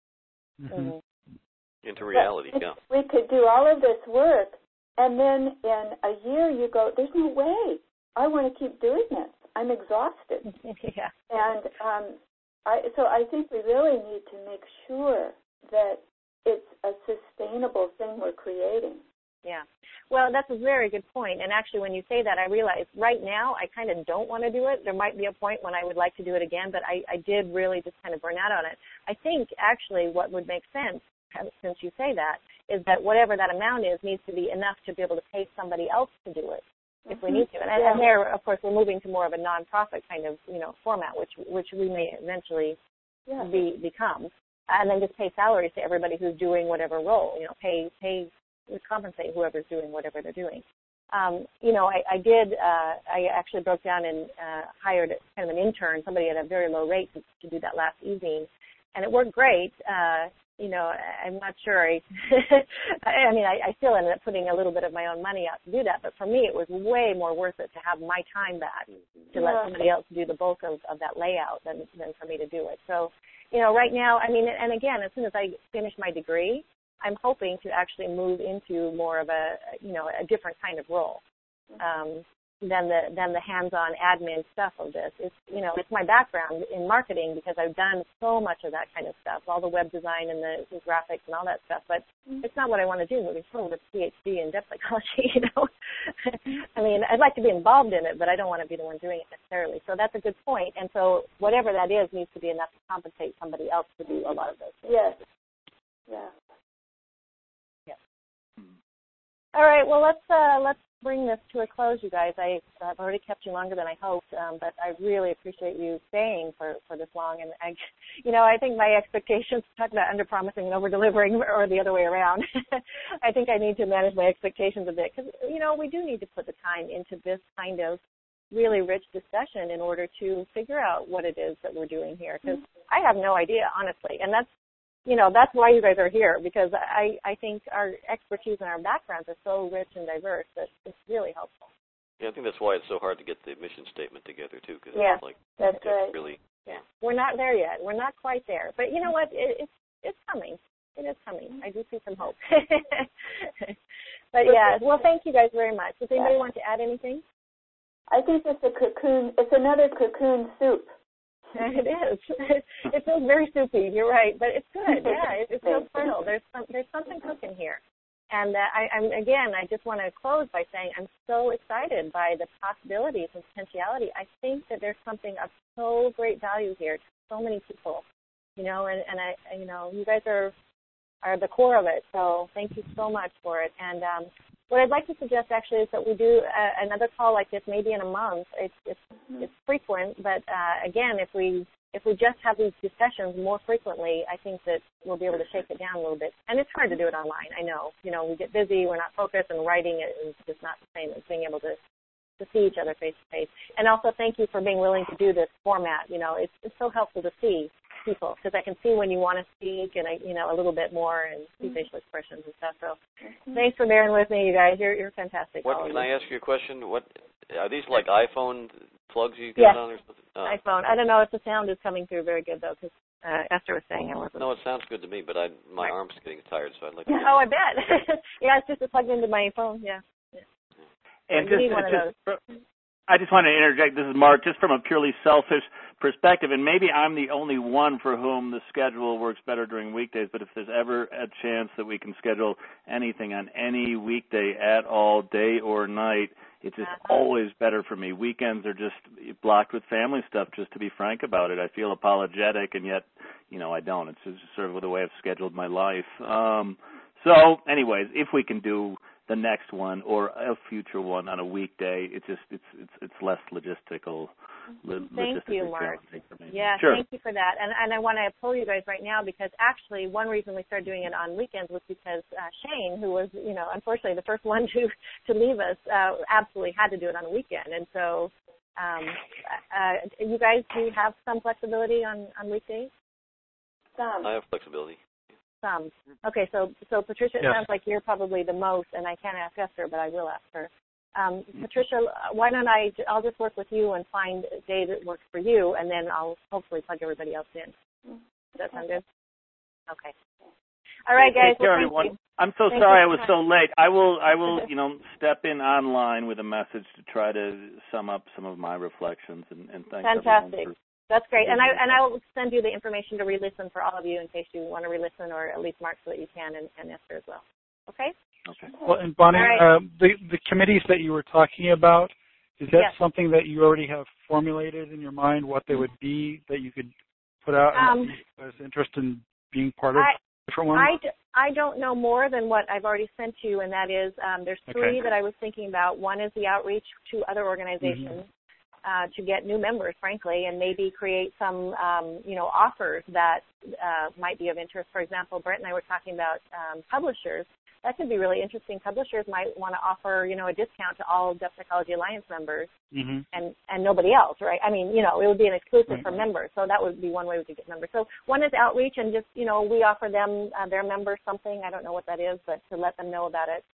Speaker 5: Mm-hmm.
Speaker 4: Into reality,
Speaker 3: but
Speaker 4: yeah.
Speaker 3: We could do all of this work, and then in a year you go, there's no way. I want to keep doing this. I'm exhausted.
Speaker 2: yeah.
Speaker 3: And um, I, so I think we really need to make sure that it's a sustainable thing we're creating.
Speaker 2: Yeah. Well, that's a very good point. And actually, when you say that, I realize right now I kind of don't want to do it. There might be a point when I would like to do it again, but I, I did really just kind of burn out on it. I think actually what would make sense, since you say that, is that whatever that amount is needs to be enough to be able to pay somebody else to do it. If we need to, and, yeah. and there, of course, we're moving to more of a nonprofit kind of, you know, format, which which we may eventually yeah. be become, and then just pay salaries to everybody who's doing whatever role, you know, pay pay compensate whoever's doing whatever they're doing. Um, you know, I, I did. Uh, I actually broke down and uh, hired kind of an intern, somebody at a very low rate to, to do that last evening, and it worked great. Uh, You know, I'm not sure. I, I mean, I, I still ended up putting a little bit of my own money out to do that, but for me it was way more worth it to have my time back to yeah. let somebody else do the bulk of, of that layout than, than for me to do it. So, you know, right now, I mean, and again, as soon as I finish my degree, I'm hoping to actually move into more of a, you know, a different kind of role. Um, than the than the hands-on admin stuff of this. It's, you know, it's my background in marketing because I've done so much of that kind of stuff, all the web design and the, the graphics and all that stuff, but mm-hmm. it's not what I want to do moving forward with P H D in depth psychology, you know. I mean, I'd like to be involved in it, but I don't want to be the one doing it necessarily. So that's a good point. And so whatever that is needs to be enough to compensate somebody else to do a lot of those things.
Speaker 3: Yes. Yeah.
Speaker 2: Yeah. All right, well, let's uh, let's bring this to a close, you guys. I, I've already kept you longer than I hoped, um, but I really appreciate you staying for, for this long. And, I, you know, I think my expectations, talk about under-promising and over-delivering, or the other way around. I think I need to manage my expectations a bit because, you know, we do need to put the time into this kind of really rich discussion in order to figure out what it is that we're doing here. Because mm-hmm. I have no idea, honestly, and that's, you know, that's why you guys are here, because I, I think our expertise and our backgrounds are so rich and diverse that it's really helpful.
Speaker 4: Yeah, I think that's why it's so hard to get the mission statement together, too, because
Speaker 2: yeah,
Speaker 4: it's like,
Speaker 3: that's
Speaker 4: it's
Speaker 3: right.
Speaker 4: really,
Speaker 2: yeah. We're not there yet. We're not quite there. But you know what? It, it's, it's coming. it is coming. I do see some hope. But yeah, well, thank you guys very much. Does anybody want to add anything?
Speaker 3: I think it's a cocoon. It's another cocoon soup.
Speaker 2: It is. It feels very soupy. You're right, but it's good. Yeah, it, it feels fertile. There's some, there's something cooking here. And uh, I, I'm again, I just want to close by saying I'm so excited by the possibilities and potentiality. I think that there's something of so great value here to so many people, you know. And, and I, you know, you guys are are the core of it. So thank you so much for it. And um, what I'd like to suggest actually is that we do uh, another call like this maybe in a month. It's it's, mm-hmm. it's frequent, but uh, again, if we if we just have these discussions more frequently, I think that we'll be able to shake it down a little bit. And it's hard to do it online. I know. You know, we get busy. We're not focused, and writing it is just not the same as being able to to see each other face to face. And also, thank you for being willing to do this format. You know, it's it's so helpful to see people because I can see when you want to speak and I, you know, a little bit more and see mm-hmm. facial expressions and stuff. So, mm-hmm. thanks for bearing with me, you guys. You're you're fantastic.
Speaker 4: What can I ask you a question? What are these like iPhone plugs you got
Speaker 2: yes.
Speaker 4: on or something? Oh.
Speaker 2: iPhone. I don't know if the sound is coming through very good though, because uh, Esther was saying it wasn't.
Speaker 4: No, it sounds good to me, but I my
Speaker 2: right.
Speaker 4: arm's getting tired, so I'd like. to
Speaker 2: Oh, I bet. Yeah, it's just plugged into my phone. Yeah. yeah.
Speaker 6: And
Speaker 2: so
Speaker 6: just,
Speaker 2: you need one
Speaker 6: just
Speaker 2: of those.
Speaker 6: I just want to interject. This is Mark, just from a purely selfish perspective, and maybe I'm the only one for whom the schedule works better during weekdays, but if there's ever a chance that we can schedule anything on any weekday at all, day or night, it's just uh-huh. always better for me. Weekends are just blocked with family stuff, just to be frank about it. I feel apologetic, and yet, you know, I don't. It's just sort of the way I've scheduled my life. Um, so, anyways, if we can do the next one or a future one on a weekday, it's just it's it's it's less logistical. Lo-
Speaker 2: thank you, Mark.
Speaker 6: For me.
Speaker 2: Yeah,
Speaker 6: sure.
Speaker 2: thank you for that. And and I want to pull you guys right now because actually one reason we started doing it on weekends was because uh, Shane, who was you know unfortunately the first one to to leave us, uh, absolutely had to do it on a weekend. And so, um, uh, you guys do have some flexibility on on weekdays?
Speaker 3: Some.
Speaker 4: I have flexibility.
Speaker 2: Some. Okay, so so Patricia, it
Speaker 5: yes.
Speaker 2: sounds like you're probably the most, and I can't ask Esther, but I will ask her. Um, Patricia, why don't I, I'll just work with you and find a day that works for you, and then I'll hopefully plug everybody else in. Does that sound good? Okay. All right, guys.
Speaker 6: Take care,
Speaker 2: well,
Speaker 6: everyone.
Speaker 2: you.
Speaker 6: I'm so
Speaker 2: thank
Speaker 6: sorry
Speaker 2: you.
Speaker 6: I was so late. I will, I will, you know, step in online with a message to try to sum up some of my reflections, and, and thanks
Speaker 2: Fantastic.
Speaker 6: everyone for
Speaker 2: That's great. And I and I will send you the information to re-listen for all of you in case you want to re-listen, or at least Mark so that you can, and, and Esther as well. Okay?
Speaker 6: Okay.
Speaker 5: Well, and Bonnie,
Speaker 2: right.
Speaker 5: uh, the, the committees that you were talking about, is that
Speaker 2: yes.
Speaker 5: something that you already have formulated in your mind, what they would be, that you could put out
Speaker 2: um,
Speaker 5: as interest in being part of
Speaker 2: I,
Speaker 5: different ones?
Speaker 2: I, d- I don't know more than what I've already sent you, and that is um, there's three
Speaker 5: okay.
Speaker 2: that I was thinking about. One is the outreach to other organizations. Mm-hmm. Uh, to get new members, frankly, and maybe create some, um, you know, offers that uh, might be of interest. For example, Brent and I were talking about um, publishers. That could be really interesting. Publishers might want to offer, you know, a discount to all Deaf Psychology Alliance members
Speaker 5: mm-hmm.
Speaker 2: and, and nobody else, right? I mean, you know, it would be an exclusive
Speaker 5: right.
Speaker 2: for members. So that would be one way we could get members. So one is outreach and just, you know, we offer them, uh, their members something. I don't know what that is, but to let them know about it.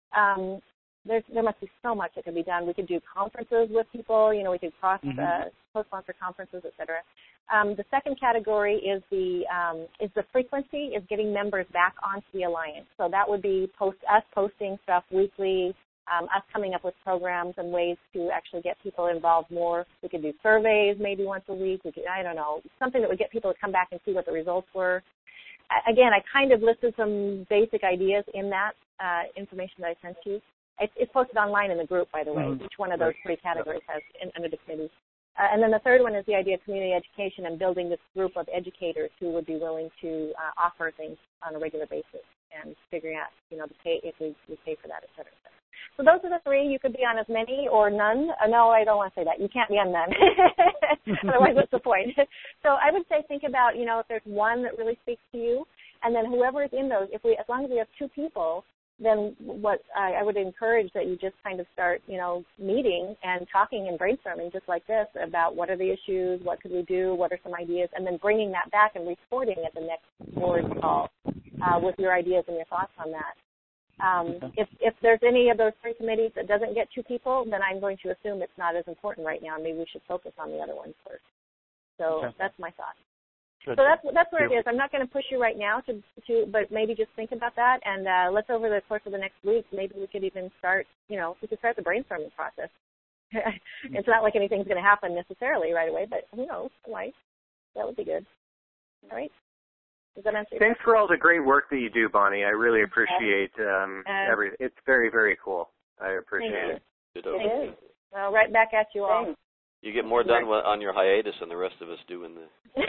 Speaker 2: Um, There's, there must be so much that could be done. We could do conferences with people. You know, we could cross,
Speaker 5: mm-hmm.
Speaker 2: uh, co-sponsor conferences, et cetera. Um, the second category is the um, is the frequency, is getting members back onto the alliance. So that would be post us posting stuff weekly, um, us coming up with programs and ways to actually get people involved more. We could do surveys maybe once a week. We could, I don't know, something that would get people to come back and see what the results were. Again, I kind of listed some basic ideas in that uh, information that I sent you. It's, it's posted online in the group, by the way. Mm-hmm. Each one of those three categories has in, under the committee. Uh, and then the third one is the idea of community education and building this group of educators who would be willing to uh, offer things on a regular basis and figuring out, you know, the pay, if we, we pay for that, et cetera, et cetera. So those are the three. You could be on as many or none. Uh, no, I don't want to say that. You can't be on none. Otherwise, what's the point? So I would say think about, you know, if there's one that really speaks to you, and then whoever is in those, if we, as long as we have two people, then what I, I would encourage that you just kind of start, you know, meeting and talking and brainstorming just like this about what are the issues, what could we do, what are some ideas, and then bringing that back and reporting at the next board call uh, with your ideas and your thoughts on that. Um, if, if there's any of those three committees that doesn't get two people, then I'm going to assume it's not as important right now, and maybe we should focus on the other ones first. So
Speaker 5: okay.
Speaker 2: that's my thought.
Speaker 5: Good.
Speaker 2: So that's that's where it is. I'm not going to push you right now to to, but maybe just think about that, and uh, let's over the course of the next week, maybe we could even start. You know, we could start the brainstorming process. It's not like anything's going to happen necessarily right away, but who knows? Why? That would be good. All right. Does that answer your
Speaker 1: Thanks for all the great work that you do, Bonnie. I really appreciate um,
Speaker 2: uh,
Speaker 1: everything. It's very, very cool. I appreciate
Speaker 2: thank you.
Speaker 1: it.
Speaker 4: Good
Speaker 2: Thank
Speaker 4: over.
Speaker 2: you. Well, right back at you all.
Speaker 3: Thanks.
Speaker 4: You get more done on your hiatus than the rest of us do in the.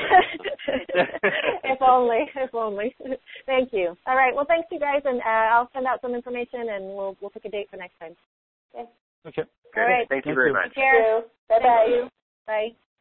Speaker 2: If only, if only. Thank you. All right. Well, thanks you guys, and uh, I'll send out some information, and we'll we'll pick a date for next time. Okay.
Speaker 5: Okay.
Speaker 1: Good.
Speaker 2: All right.
Speaker 1: Thank you
Speaker 5: Thank
Speaker 1: very
Speaker 5: you.
Speaker 1: much.
Speaker 2: Take care.
Speaker 3: Bye bye.
Speaker 2: Bye.